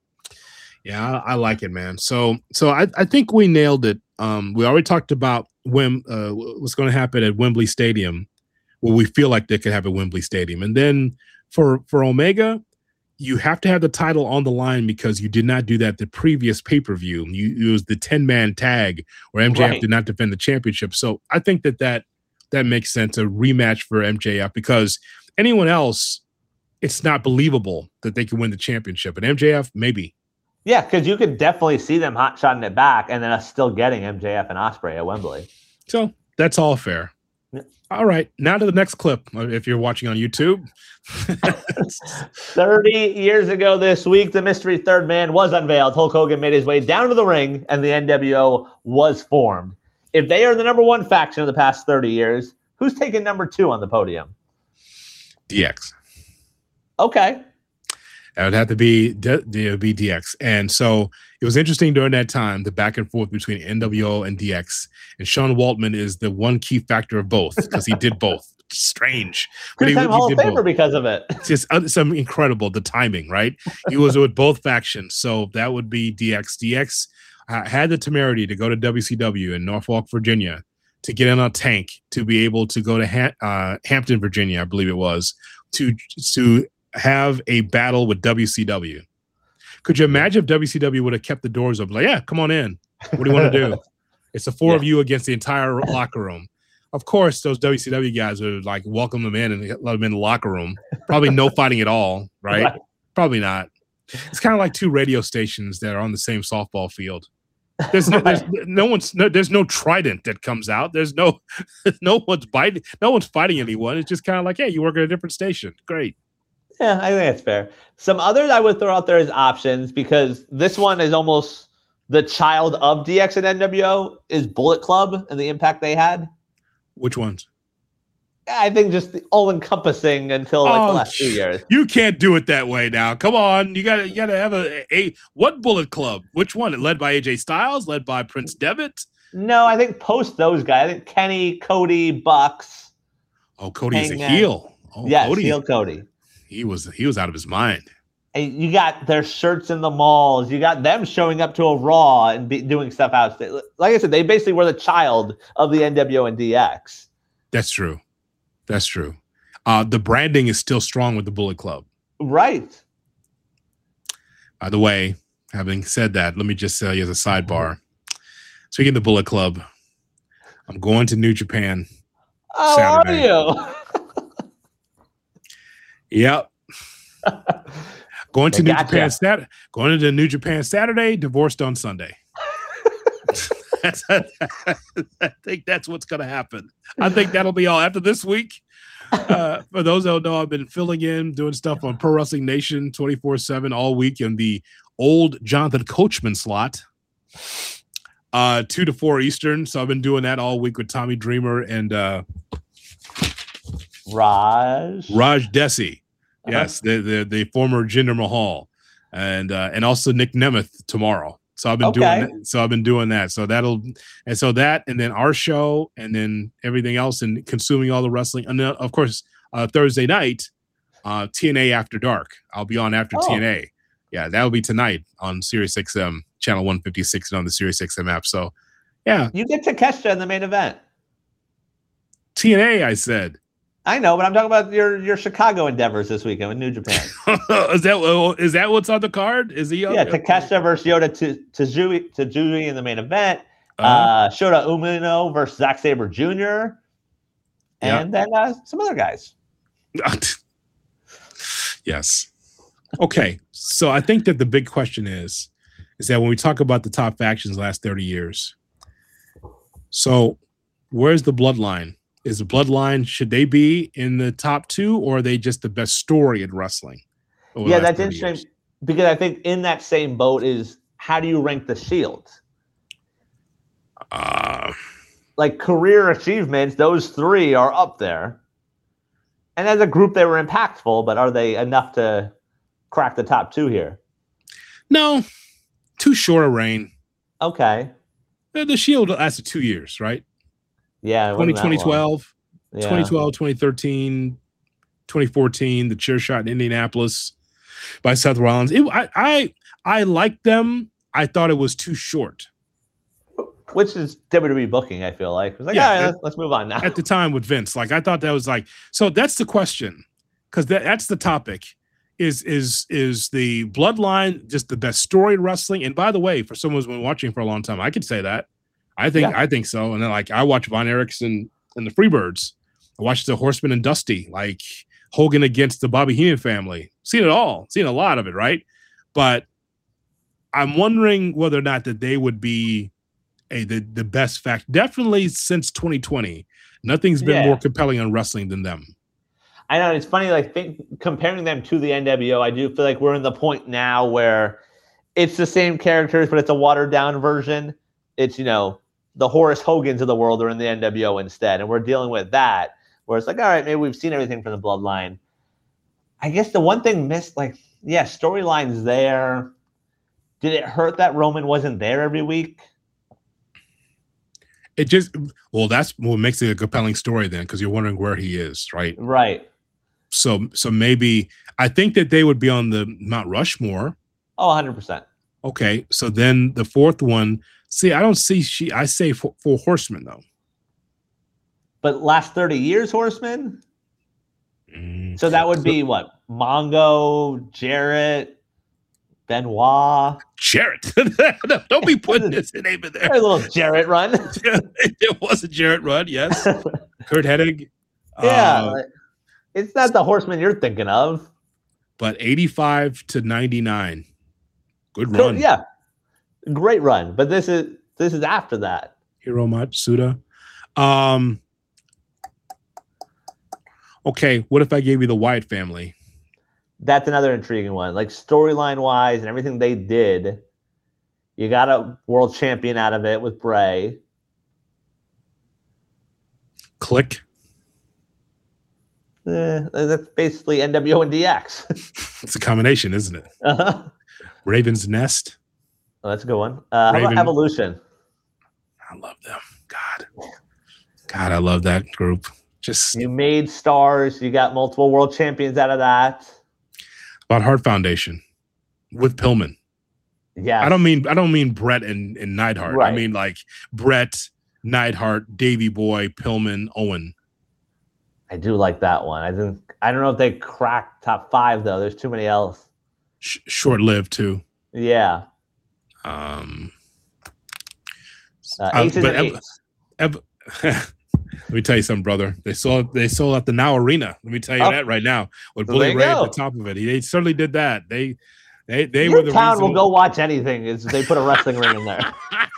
Yeah, I like it, man. So I think we nailed it. We already talked about what's going to happen at Wembley Stadium, where we feel like they could have a Wembley Stadium. And then for Omega, you have to have the title on the line because you did not do that the previous pay-per-view. You used the 10-man tag where MJF did not defend the championship. So I think that makes sense, a rematch for MJF, because Anyone else, it's not believable that they can win the championship. But MJF, maybe. Yeah, because you could definitely see them hot-shotting it back and then us still getting MJF and Ospreay at Wembley. So that's all fair. Yeah. All right, now to the next clip. If you're watching on YouTube. 30 years ago this week, the mystery third man was unveiled. Hulk Hogan made his way down to the ring, and the NWO was formed. If they are the number one faction of the past 30 years, who's taking number 2 on the podium? DX. Okay. It would have to be DX. And so it was interesting during that time, the back and forth between NWO and DX. And Sean Waltman is the one key factor of both because he did both. Strange. Two-time Hall of Famer because of it. It's just some incredible, the timing, right? He was with both factions. So that would be DX. DX had the temerity to go to WCW in Norfolk, Virginia, to get in a tank, to be able to go to Hampton, Virginia, I believe it was, to have a battle with WCW. Could you imagine if WCW would have kept the doors open? Like, yeah, come on in. What do you want to do? It's the four of you against the entire locker room. Of course, those WCW guys would like welcome them in and let them in the locker room. Probably no fighting at all, right? Probably not. It's kind of like two radio stations that are on the same softball field. There's no trident that comes out. There's no one's biting, no one's fighting anyone. It's just kind of like, hey, you work at a different station. Great. Yeah, I think that's fair. Some others I would throw out there as options because this one is almost the child of DX and NWO is Bullet Club and the impact they had. Which ones? I think just the all-encompassing until the last 2 years. You can't do it that way now. Come on, you gotta have a what Bullet Club? Which one? Led by AJ Styles? Led by Prince Devitt? No, I think post those guys. I think Kenny, Cody, Bucks. Oh, Cody is a heel. Oh, yeah, heel Cody. He was out of his mind. And you got their shirts in the malls. You got them showing up to a Raw and doing stuff out. Like I said, they basically were the child of the NWO and DX. That's true. That's true. The branding is still strong with the Bullet Club. Right. By the way, having said that, let me just tell you as a sidebar. Speaking of the Bullet Club, I'm going to New Japan. Oh, Saturday. Are you? Yep. Going to New Japan Saturday, divorced on Sunday. I think that's what's going to happen. I think that'll be all after this week. For those that don't know, I've been filling in, doing stuff on Pro Wrestling Nation 24/7 all week in the old Jonathan Coachman slot, 2 to 4 Eastern. So I've been doing that all week with Tommy Dreamer and Raj Desi. Yes, the former Jinder Mahal, and also Nick Nemeth tomorrow. So I've been doing that. So and then our show, and then everything else, and consuming all the wrestling. And then, of course, Thursday night, TNA After Dark. I'll be on after TNA. Yeah, that'll be tonight on Sirius XM channel 156 and on the Sirius XM app. So, yeah, you get Takeshita in the main event. TNA, I said. I know, but I'm talking about your Chicago endeavors this weekend with New Japan. Is that what's on the card? Is he? Yeah, Takeshita versus Yota Tsuji in the main event. Shota Umino versus Zack Sabre Jr. And then some other guys. Yes. Okay, so I think that the big question is that when we talk about the top factions the last 30 years, so where's the Bloodline? Is the Bloodline, should they be in the top 2, or are they just the best story in wrestling? Yeah, that's interesting because I think in that same boat is how do you rank the Shield? Like career achievements, those 3 are up there. And as a group, they were impactful, but are they enough to crack the top 2 here? No, too short a reign. Okay. The Shield lasted 2 years, right? Yeah, 2012, 2013, 2014, the chair shot in Indianapolis by Seth Rollins. I liked them. I thought it was too short. Which is WWE booking, I feel like. It was like, let's move on now. At the time with Vince, like I thought that was like, so that's the question, because that's the topic. Is the Bloodline just the best story in wrestling? And by the way, for someone who's been watching for a long time, I could say that. I think so. And then like I watch Von Erichsen and the Freebirds. I watched the Horseman and Dusty. Like Hogan against the Bobby Heenan family. Seen it all. Seen a lot of it, right? But I'm wondering whether or not that they would be the best fact. Definitely since 2020, nothing's been more compelling on wrestling than them. I know, it's funny, like comparing them to the NWO, I do feel like we're in the point now where it's the same characters, but it's a watered down version. It's, you know, the Horace Hogans of the world are in the NWO instead, and we're dealing with that, where it's like, all right, maybe we've seen everything from the Bloodline. I guess the one thing missed, like, yeah, storyline's there. Did it hurt that Roman wasn't there every week? It just, well, that's what makes it a compelling story then, because you're wondering where he is, right? Right. So maybe, I think that they would be on the Mount Rushmore. Oh, 100%. Okay, so then the fourth one, see, I don't see, I say four horsemen, though. But last 30 years, horsemen? So that would be what? Mongo, Jarrett, Benoit. Jarrett. Don't be putting his name in there. A little Jarrett run. It was a Jarrett run, yes. Kurt Hennig. Yeah. It's not the horseman you're thinking of. But 85 to 99. Good run. Yeah. Great run. But this is after that. Hiro Matsuda. Okay, what if I gave you the Wyatt family? That's another intriguing one. Like storyline wise and everything they did, you got a world champion out of it with Bray. Click. That's basically NWO and DX. It's a combination, isn't it? Uh-huh. Raven's Nest. Oh, that's a good one. How about Evolution? I love them. God, I love that group. Just you made stars. You got multiple world champions out of that. About Hart Foundation with Pillman. Yeah, I don't mean Brett and Neidhart. Right. I mean like Brett, Neidhart, Davey Boy, Pillman, Owen. I do like that one. I don't know if they cracked top 5 though. There's too many else. Short-lived too. Yeah. Aces and eights. Let me tell you something, brother. They sold out the Now Arena. Let me tell you that right now. With Bully Ray at the top of it, they certainly did that. They were the town reason. Will go watch anything. Is they put a wrestling ring in there.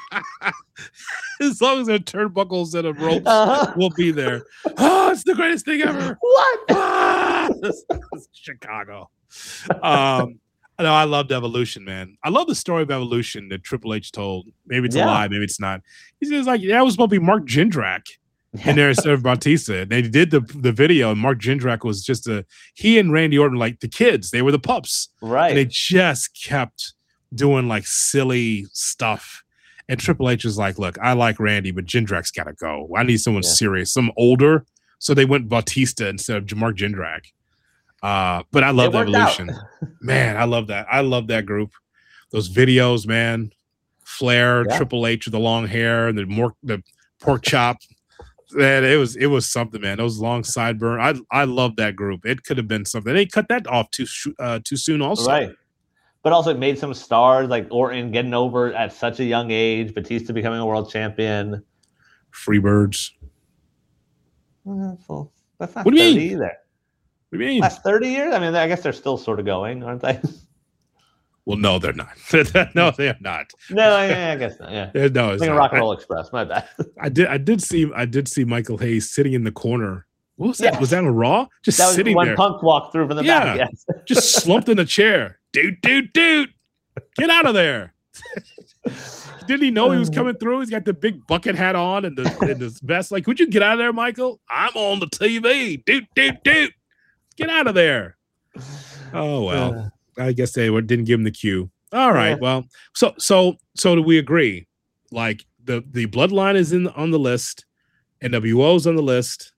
As long as there are turnbuckles and a ropes, we'll be there. Oh, it's the greatest thing ever. What? This Chicago. No, I loved Evolution, man. I love the story of Evolution that Triple H told. Maybe it's a lie, maybe it's not. He's just like, that was supposed to be Mark Jindrak in there instead of Bautista. They did the video, and Mark Jindrak was just he and Randy Orton, like the kids. They were the pups. Right. And they just kept doing like silly stuff. And Triple H was like, look, I like Randy, but Jindrak's got to go. I need someone serious, some older. So they went Bautista instead of Mark Jindrak. But I love Evolution. Man, I love that. I love that group. Those videos, man. Flair, Triple H with the long hair and the pork chop. Man, it was something, man. Those long sideburn. I love that group. It could have been something. They cut that off too soon also. Right. But also it made some stars like Orton getting over at such a young age, Batista becoming a world champion. Freebirds. That's not what 30 do you mean? Either. What do you mean? Last 30 years? I mean, I guess they're still sort of going, aren't they? Well, no, they're not. No, they are not. No, I guess not. Yeah. No, it's like a Rock and Roll Express. My bad. I did see Michael Hayes sitting in the corner. What was that? Was that a Raw? Just that was sitting when there. Punk walked through from the back. Yes. Just slumped in a chair. Dude, get out of there. Didn't he know he was coming through? He's got the big bucket hat on and the vest. Like, would you get out of there, Michael? I'm on the TV. Dude. Get out of there. Oh, well. I guess they didn't give him the cue. All right. Well, so do we agree? Like the Bloodline is on the list, NWO's on the list,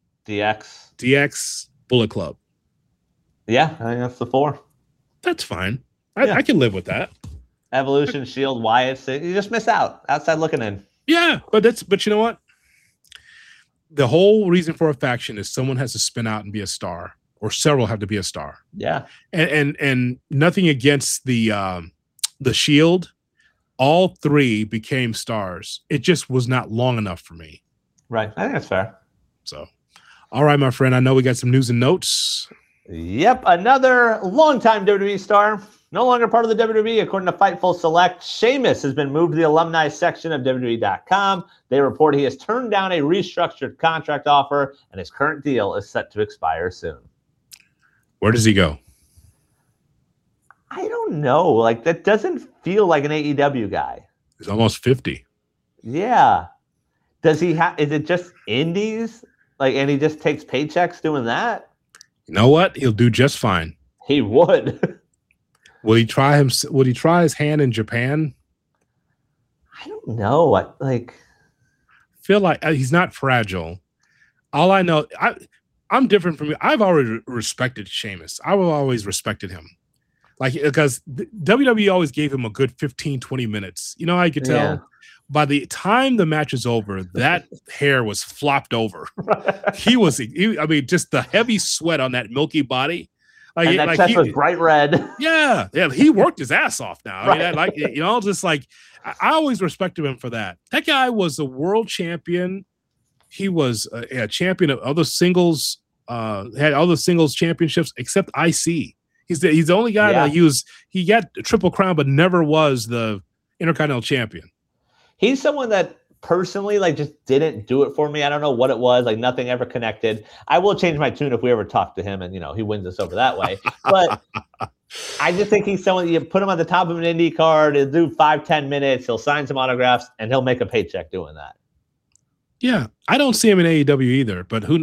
DX, Bullet Club. Yeah, I think that's the 4. That's fine. I can live with that. Evolution, Shield, Wyatt. You just miss out. Outside looking in. Yeah, but you know what? The whole reason for a faction is someone has to spin out and be a star. Or several have to be a star. Yeah. And nothing against the Shield. All 3 became stars. It just was not long enough for me. Right. I think that's fair. So, All right, my friend. I know we got some news and notes. Yep, another longtime WWE star, no longer part of the WWE. According to Fightful Select, Sheamus has been moved to the alumni section of WWE.com. They report he has turned down a restructured contract offer, and his current deal is set to expire soon. Where does he go? I don't know. Like, that doesn't feel like an AEW guy. He's almost 50. Yeah. Does he have? Is it just indies? Like, and he just takes paychecks doing that? You know what? He'll do just fine. He would. Will he try him? Would he try his hand in Japan? I don't know. Feel like he's not fragile. All I know, I'm different from you. I've already respected Sheamus. I have always respected him. Like, because WWE always gave him a good 15, 20 minutes. You know how you could tell? Yeah. By the time the match is over, that hair was flopped over. He I mean, just the heavy sweat on that milky body. And that chest was bright red. Yeah. He worked his ass off now. Right. I mean, just like, I always respected him for that. That guy was a world champion. He was a champion of other singles, had other singles championships except IC. He's the only guy that he got a Triple Crown, but never was the Intercontinental Champion. He's someone that personally, like, just didn't do it for me. I don't know what it was. Like, nothing ever connected. I will change my tune if we ever talk to him and, he wins us over that way. But I just think he's someone, you put him on the top of an indie card, he'll do 5-10 minutes, he'll sign some autographs, and he'll make a paycheck doing that. Yeah. I don't see him in AEW either, but you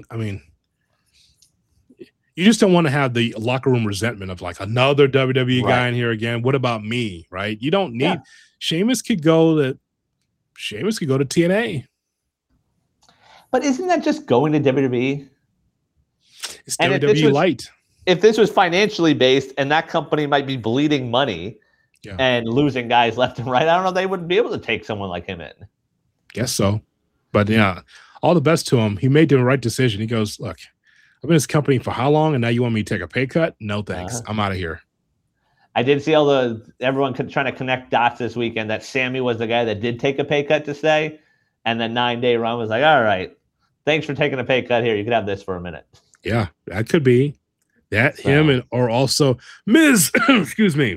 just don't want to have the locker room resentment of like another WWE guy in here again. What about me? Right. You don't need Sheamus could go to TNA. But isn't that just going to WWE? It's WWE light. If this was financially based and that company might be bleeding money and losing guys left and right, I don't know, they wouldn't be able to take someone like him in. Guess so. But yeah, all the best to him. He made the right decision. He goes, look, I've been in this company for how long, and now you want me to take a pay cut? No, thanks. I'm out of here. I did see everyone trying to connect dots this weekend that Sammy was the guy that did take a pay cut to stay, and the 9-day run was like, all right, thanks for taking a pay cut here. You could have this for a minute. Yeah, that could be. That, him, or also Miz. Excuse me.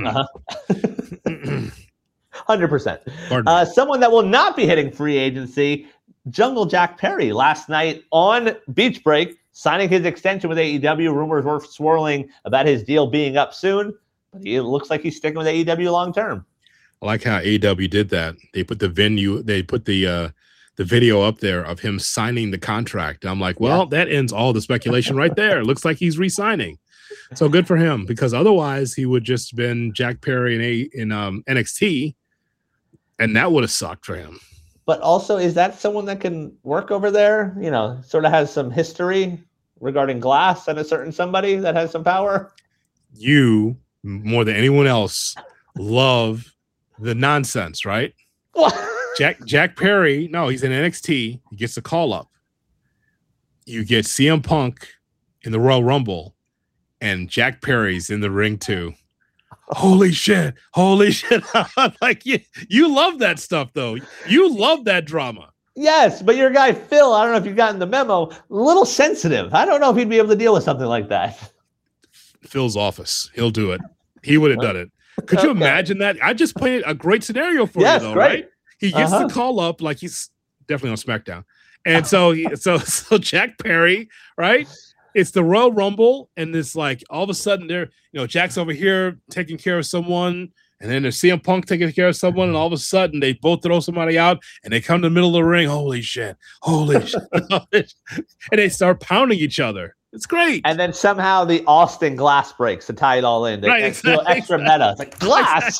100%. Someone that will not be hitting free agency, Jungle Jack Perry, last night on Beach Break, signing his extension with AEW. Rumors were swirling about his deal being up soon, but it looks like he's sticking with AEW long term. I like how AEW did that. They put the video up there of him signing the contract. I'm like, well, that ends all the speculation right there. Looks like he's re-signing. So good for him, because otherwise he would just been Jack Perry in NXT, and that would have sucked for him. But also, is that someone that can work over there? Sort of has some history regarding glass and a certain somebody that has some power. You, more than anyone else, love the nonsense, right? What? Jack Perry, no, he's in NXT. He gets the call up. You get CM Punk in the Royal Rumble, and Jack Perry's in the ring too. Holy shit. Like, you love that stuff, though. You love that drama. Yes, but your guy, Phil, I don't know if you've gotten the memo, a little sensitive. I don't know if he'd be able to deal with something like that. Phil's office. He'll do it. He would have done it. Could you imagine that? I just played a great scenario for you, though, great. Right? He gets the call up, like he's definitely on SmackDown. And so Jack Perry, right? It's the Royal Rumble, and it's like all of a sudden Jack's over here taking care of someone, and then there's CM Punk taking care of someone, and all of a sudden they both throw somebody out, and they come to the middle of the ring. Holy shit. And they start pounding each other. It's great. And then somehow the Austin glass breaks to tie it all in. Extra meta. It's like glass.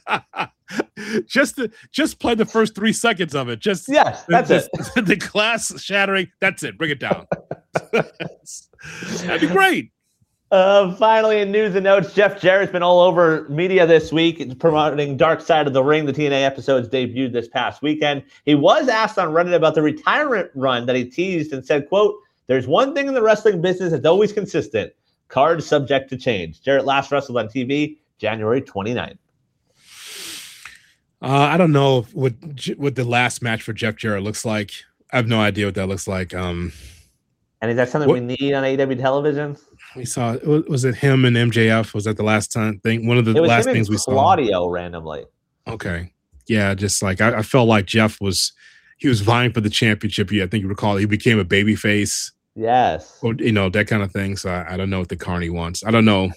Just play the first 3 seconds of it. That's it. The glass shattering. That's it. Bring it down. That'd be great. Finally, in news and notes, Jeff Jarrett's been all over media this week promoting Dark Side of the Ring. The TNA episodes debuted this past weekend. He was asked on Reddit about the retirement run that he teased and said, quote, "There's one thing in the wrestling business that's always consistent. Cards subject to change." Jarrett last wrestled on TV January 29th. I don't know what the last match for Jeff Jarrett looks like. I have no idea what that looks like. And is that something we need on AEW television? We saw, was it him and MJF? Was that the last time thing? One of the last things we saw? Claudio randomly. Okay. Yeah, just like I felt like Jeff was vying for the championship. I think you recall he became a babyface. Yes. Or, that kind of thing. So I don't know what the Carney wants. I don't know.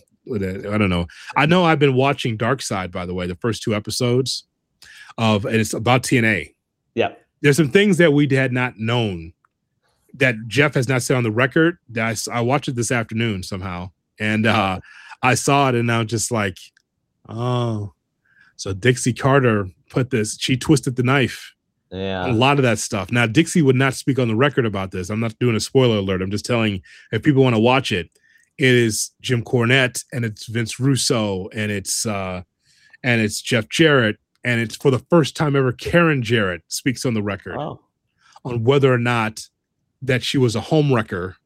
I know I've been watching Dark Side, by the way, the first 2 episodes and it's about TNA. Yep. There's some things that we had not known that Jeff has not said on the record. That I watched it this afternoon somehow. And I saw it and I'm just like, oh, so Dixie Carter she twisted the knife. Yeah. A lot of that stuff. Now, Dixie would not speak on the record about this. I'm not doing a spoiler alert. I'm just telling if people want to watch it, it is Jim Cornette and it's Vince Russo and it's Jeff Jarrett. And it's for the first time ever, Karen Jarrett speaks on the record on whether or not that she was a homewrecker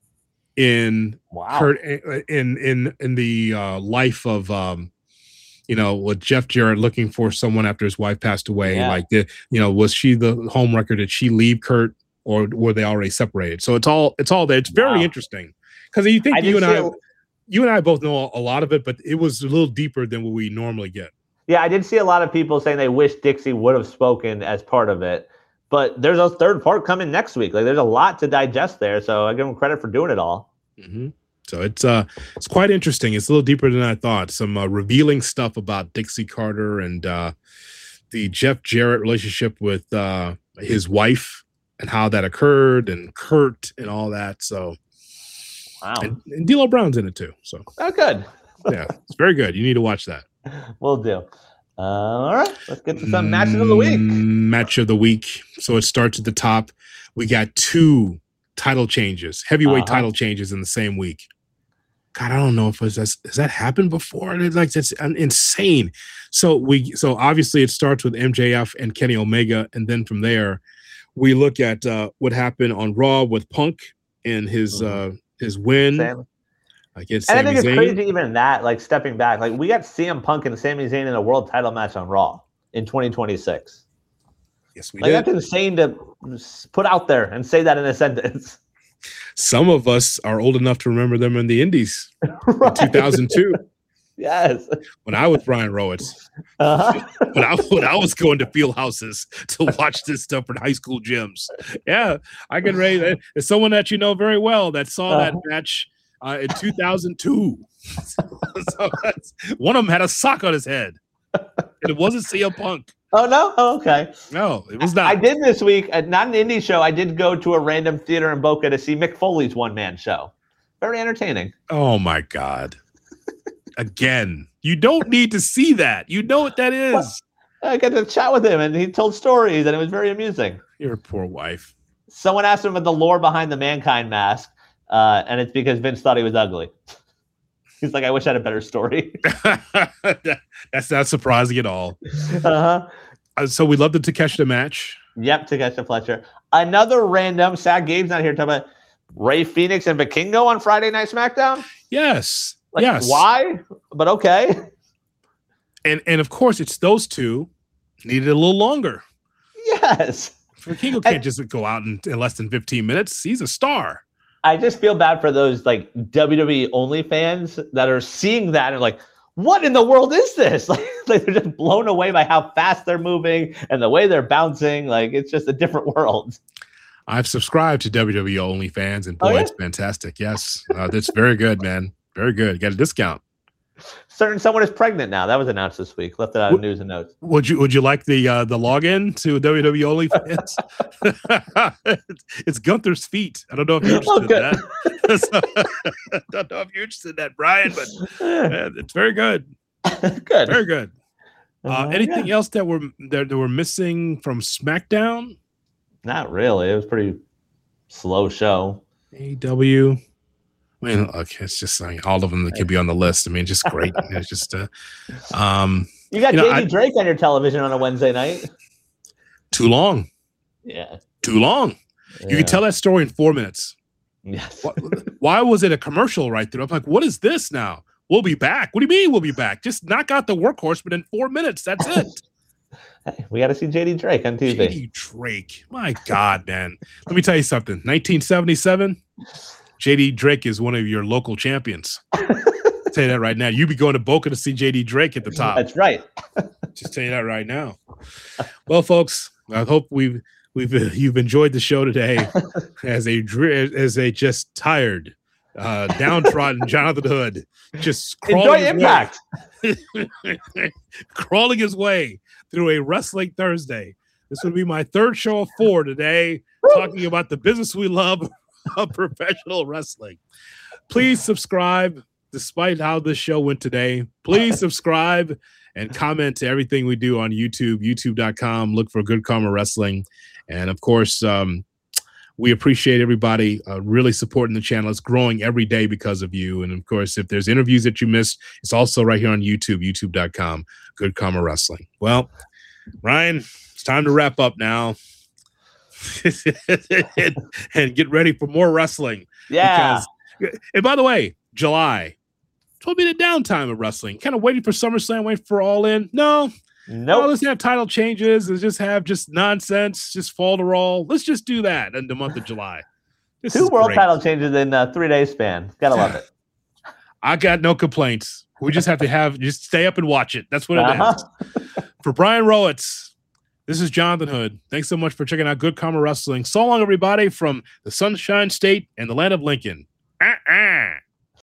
in her in the life of with Jeff Jarrett looking for someone after his wife passed away. Yeah. Like was she the homewrecker? Did she leave Kurt or were they already separated? So it's all there. It's very interesting because you think you and I both know a lot of it, but it was a little deeper than what we normally get. Yeah, I did see a lot of people saying they wish Dixie would have spoken as part of it. But there's a third part coming next week. Like there's a lot to digest there. So I give him credit for doing it all. Mm-hmm. So it's quite interesting. It's a little deeper than I thought. Some revealing stuff about Dixie Carter and the Jeff Jarrett relationship with his wife and how that occurred and Kurt and all that. So wow. And D'Lo Brown's in it too. So good. Yeah, it's very good. You need to watch that. Will do. All right, let's get to some matches of the week. Match of the week. So it starts at the top. We got 2 title changes, heavyweight title changes in the same week. God, I don't know if has that happened before. Like that's insane. So obviously it starts with MJF and Kenny Omega, and then from there we look at what happened on Raw with Punk and his win. Against Sami I think it's Zayn. crazy even that, like stepping back. Like we got CM Punk and Sami Zayn in a world title match on Raw in 2026. Yes, we did. That's insane to put out there and say that in a sentence. Some of us are old enough to remember them in the Indies in 2002. Yes. When I was Brian Rowitz. When I was going to field houses to watch this stuff in high school gyms. Yeah, I can raise. It's someone that you know very well that saw that match in 2002. So one of them had a sock on his head. And it wasn't CM Punk. Oh, no? Oh, okay. No, it was not. I did this week, not an indie show. I did go to a random theater in Boca to see Mick Foley's one-man show. Very entertaining. Oh, my God. Again, you don't need to see that. You know what that is. Well, I got to chat with him, and he told stories, and it was very amusing. Your poor wife. Someone asked him about the lore behind the Mankind mask. And it's because Vince thought he was ugly. He's like, I wish I had a better story. That's not surprising at all. So we love the Takeshita match. Yep, Takeshita Fletcher. Another random, Sad Gabe's not here talking about Ray Phoenix and Vikingo on Friday Night SmackDown? Yes. Yes. Why? But okay. And of course, it's those two needed a little longer. Yes. Vikingo can't just go out in less than 15 minutes. He's a star. I just feel bad for those like WWE only fans that are seeing that and like, what in the world is this? Like they're just blown away by how fast they're moving and the way they're bouncing. Like it's just a different world. I've subscribed to WWE only fans, and boy, it's fantastic. Yes, that's very good, man. Very good. You got a discount. Someone is pregnant now. That was announced this week. Left it out of news and notes. Would you like the login to WWE OnlyFans? It's Gunther's feet. I don't know if you're interested in that. I don't know if you're interested in that, Brian, but it's very good. Good. Very good. Anything else that were missing from SmackDown? Not really. It was a pretty slow show. AEW. I mean, look, it's just like all of them that could be on the list. I mean, just great. It's just, you got JD Drake on your television on a Wednesday night. Too long. Yeah. Too long. Yeah. You can tell that story in 4 minutes. Yes. Why was it a commercial right there? I'm like, what is this now? We'll be back. What do you mean we'll be back? Just knock out the workhorse, but in 4 minutes, that's it. Hey, we got to see JD Drake on Tuesday. JD Drake. My God, man. Let me tell you something. 1977, JD Drake is one of your local champions. I'll tell you that right now. You be going to Boca to see JD Drake at the top. That's right. Just tell you that right now. Well, folks, I hope you've enjoyed the show today as a just tired, downtrodden Jonathan Hood, just crawling crawling his way through a Wrestling Thursday. This will be my third show of 4 today, talking about the business we love of professional wrestling. Please subscribe, despite how this show went today. Please subscribe and comment to everything we do on YouTube, youtube.com. Look for Good Karma Wrestling. And, of course, we appreciate everybody really supporting the channel. It's growing every day because of you. And, of course, if there's interviews that you missed, it's also right here on YouTube, youtube.com, Good Karma Wrestling. Well, Ryan, it's time to wrap up now and get ready for more wrestling. Yeah. And by the way, July, it's will be the downtime of wrestling. Kind of waiting for SummerSlam, waiting for All In. No, let's have title changes. Let's just have just nonsense, just fall to roll. Let's just do that in the month of July. 2 world title changes in a 3-day span. Gotta love it. I got no complaints. We just have to just stay up and watch it. That's what it is. For Brian Rowitz, this is Jonathan Hood. Thanks so much for checking out Good Karma Wrestling. So long, everybody, from the Sunshine State and the land of Lincoln.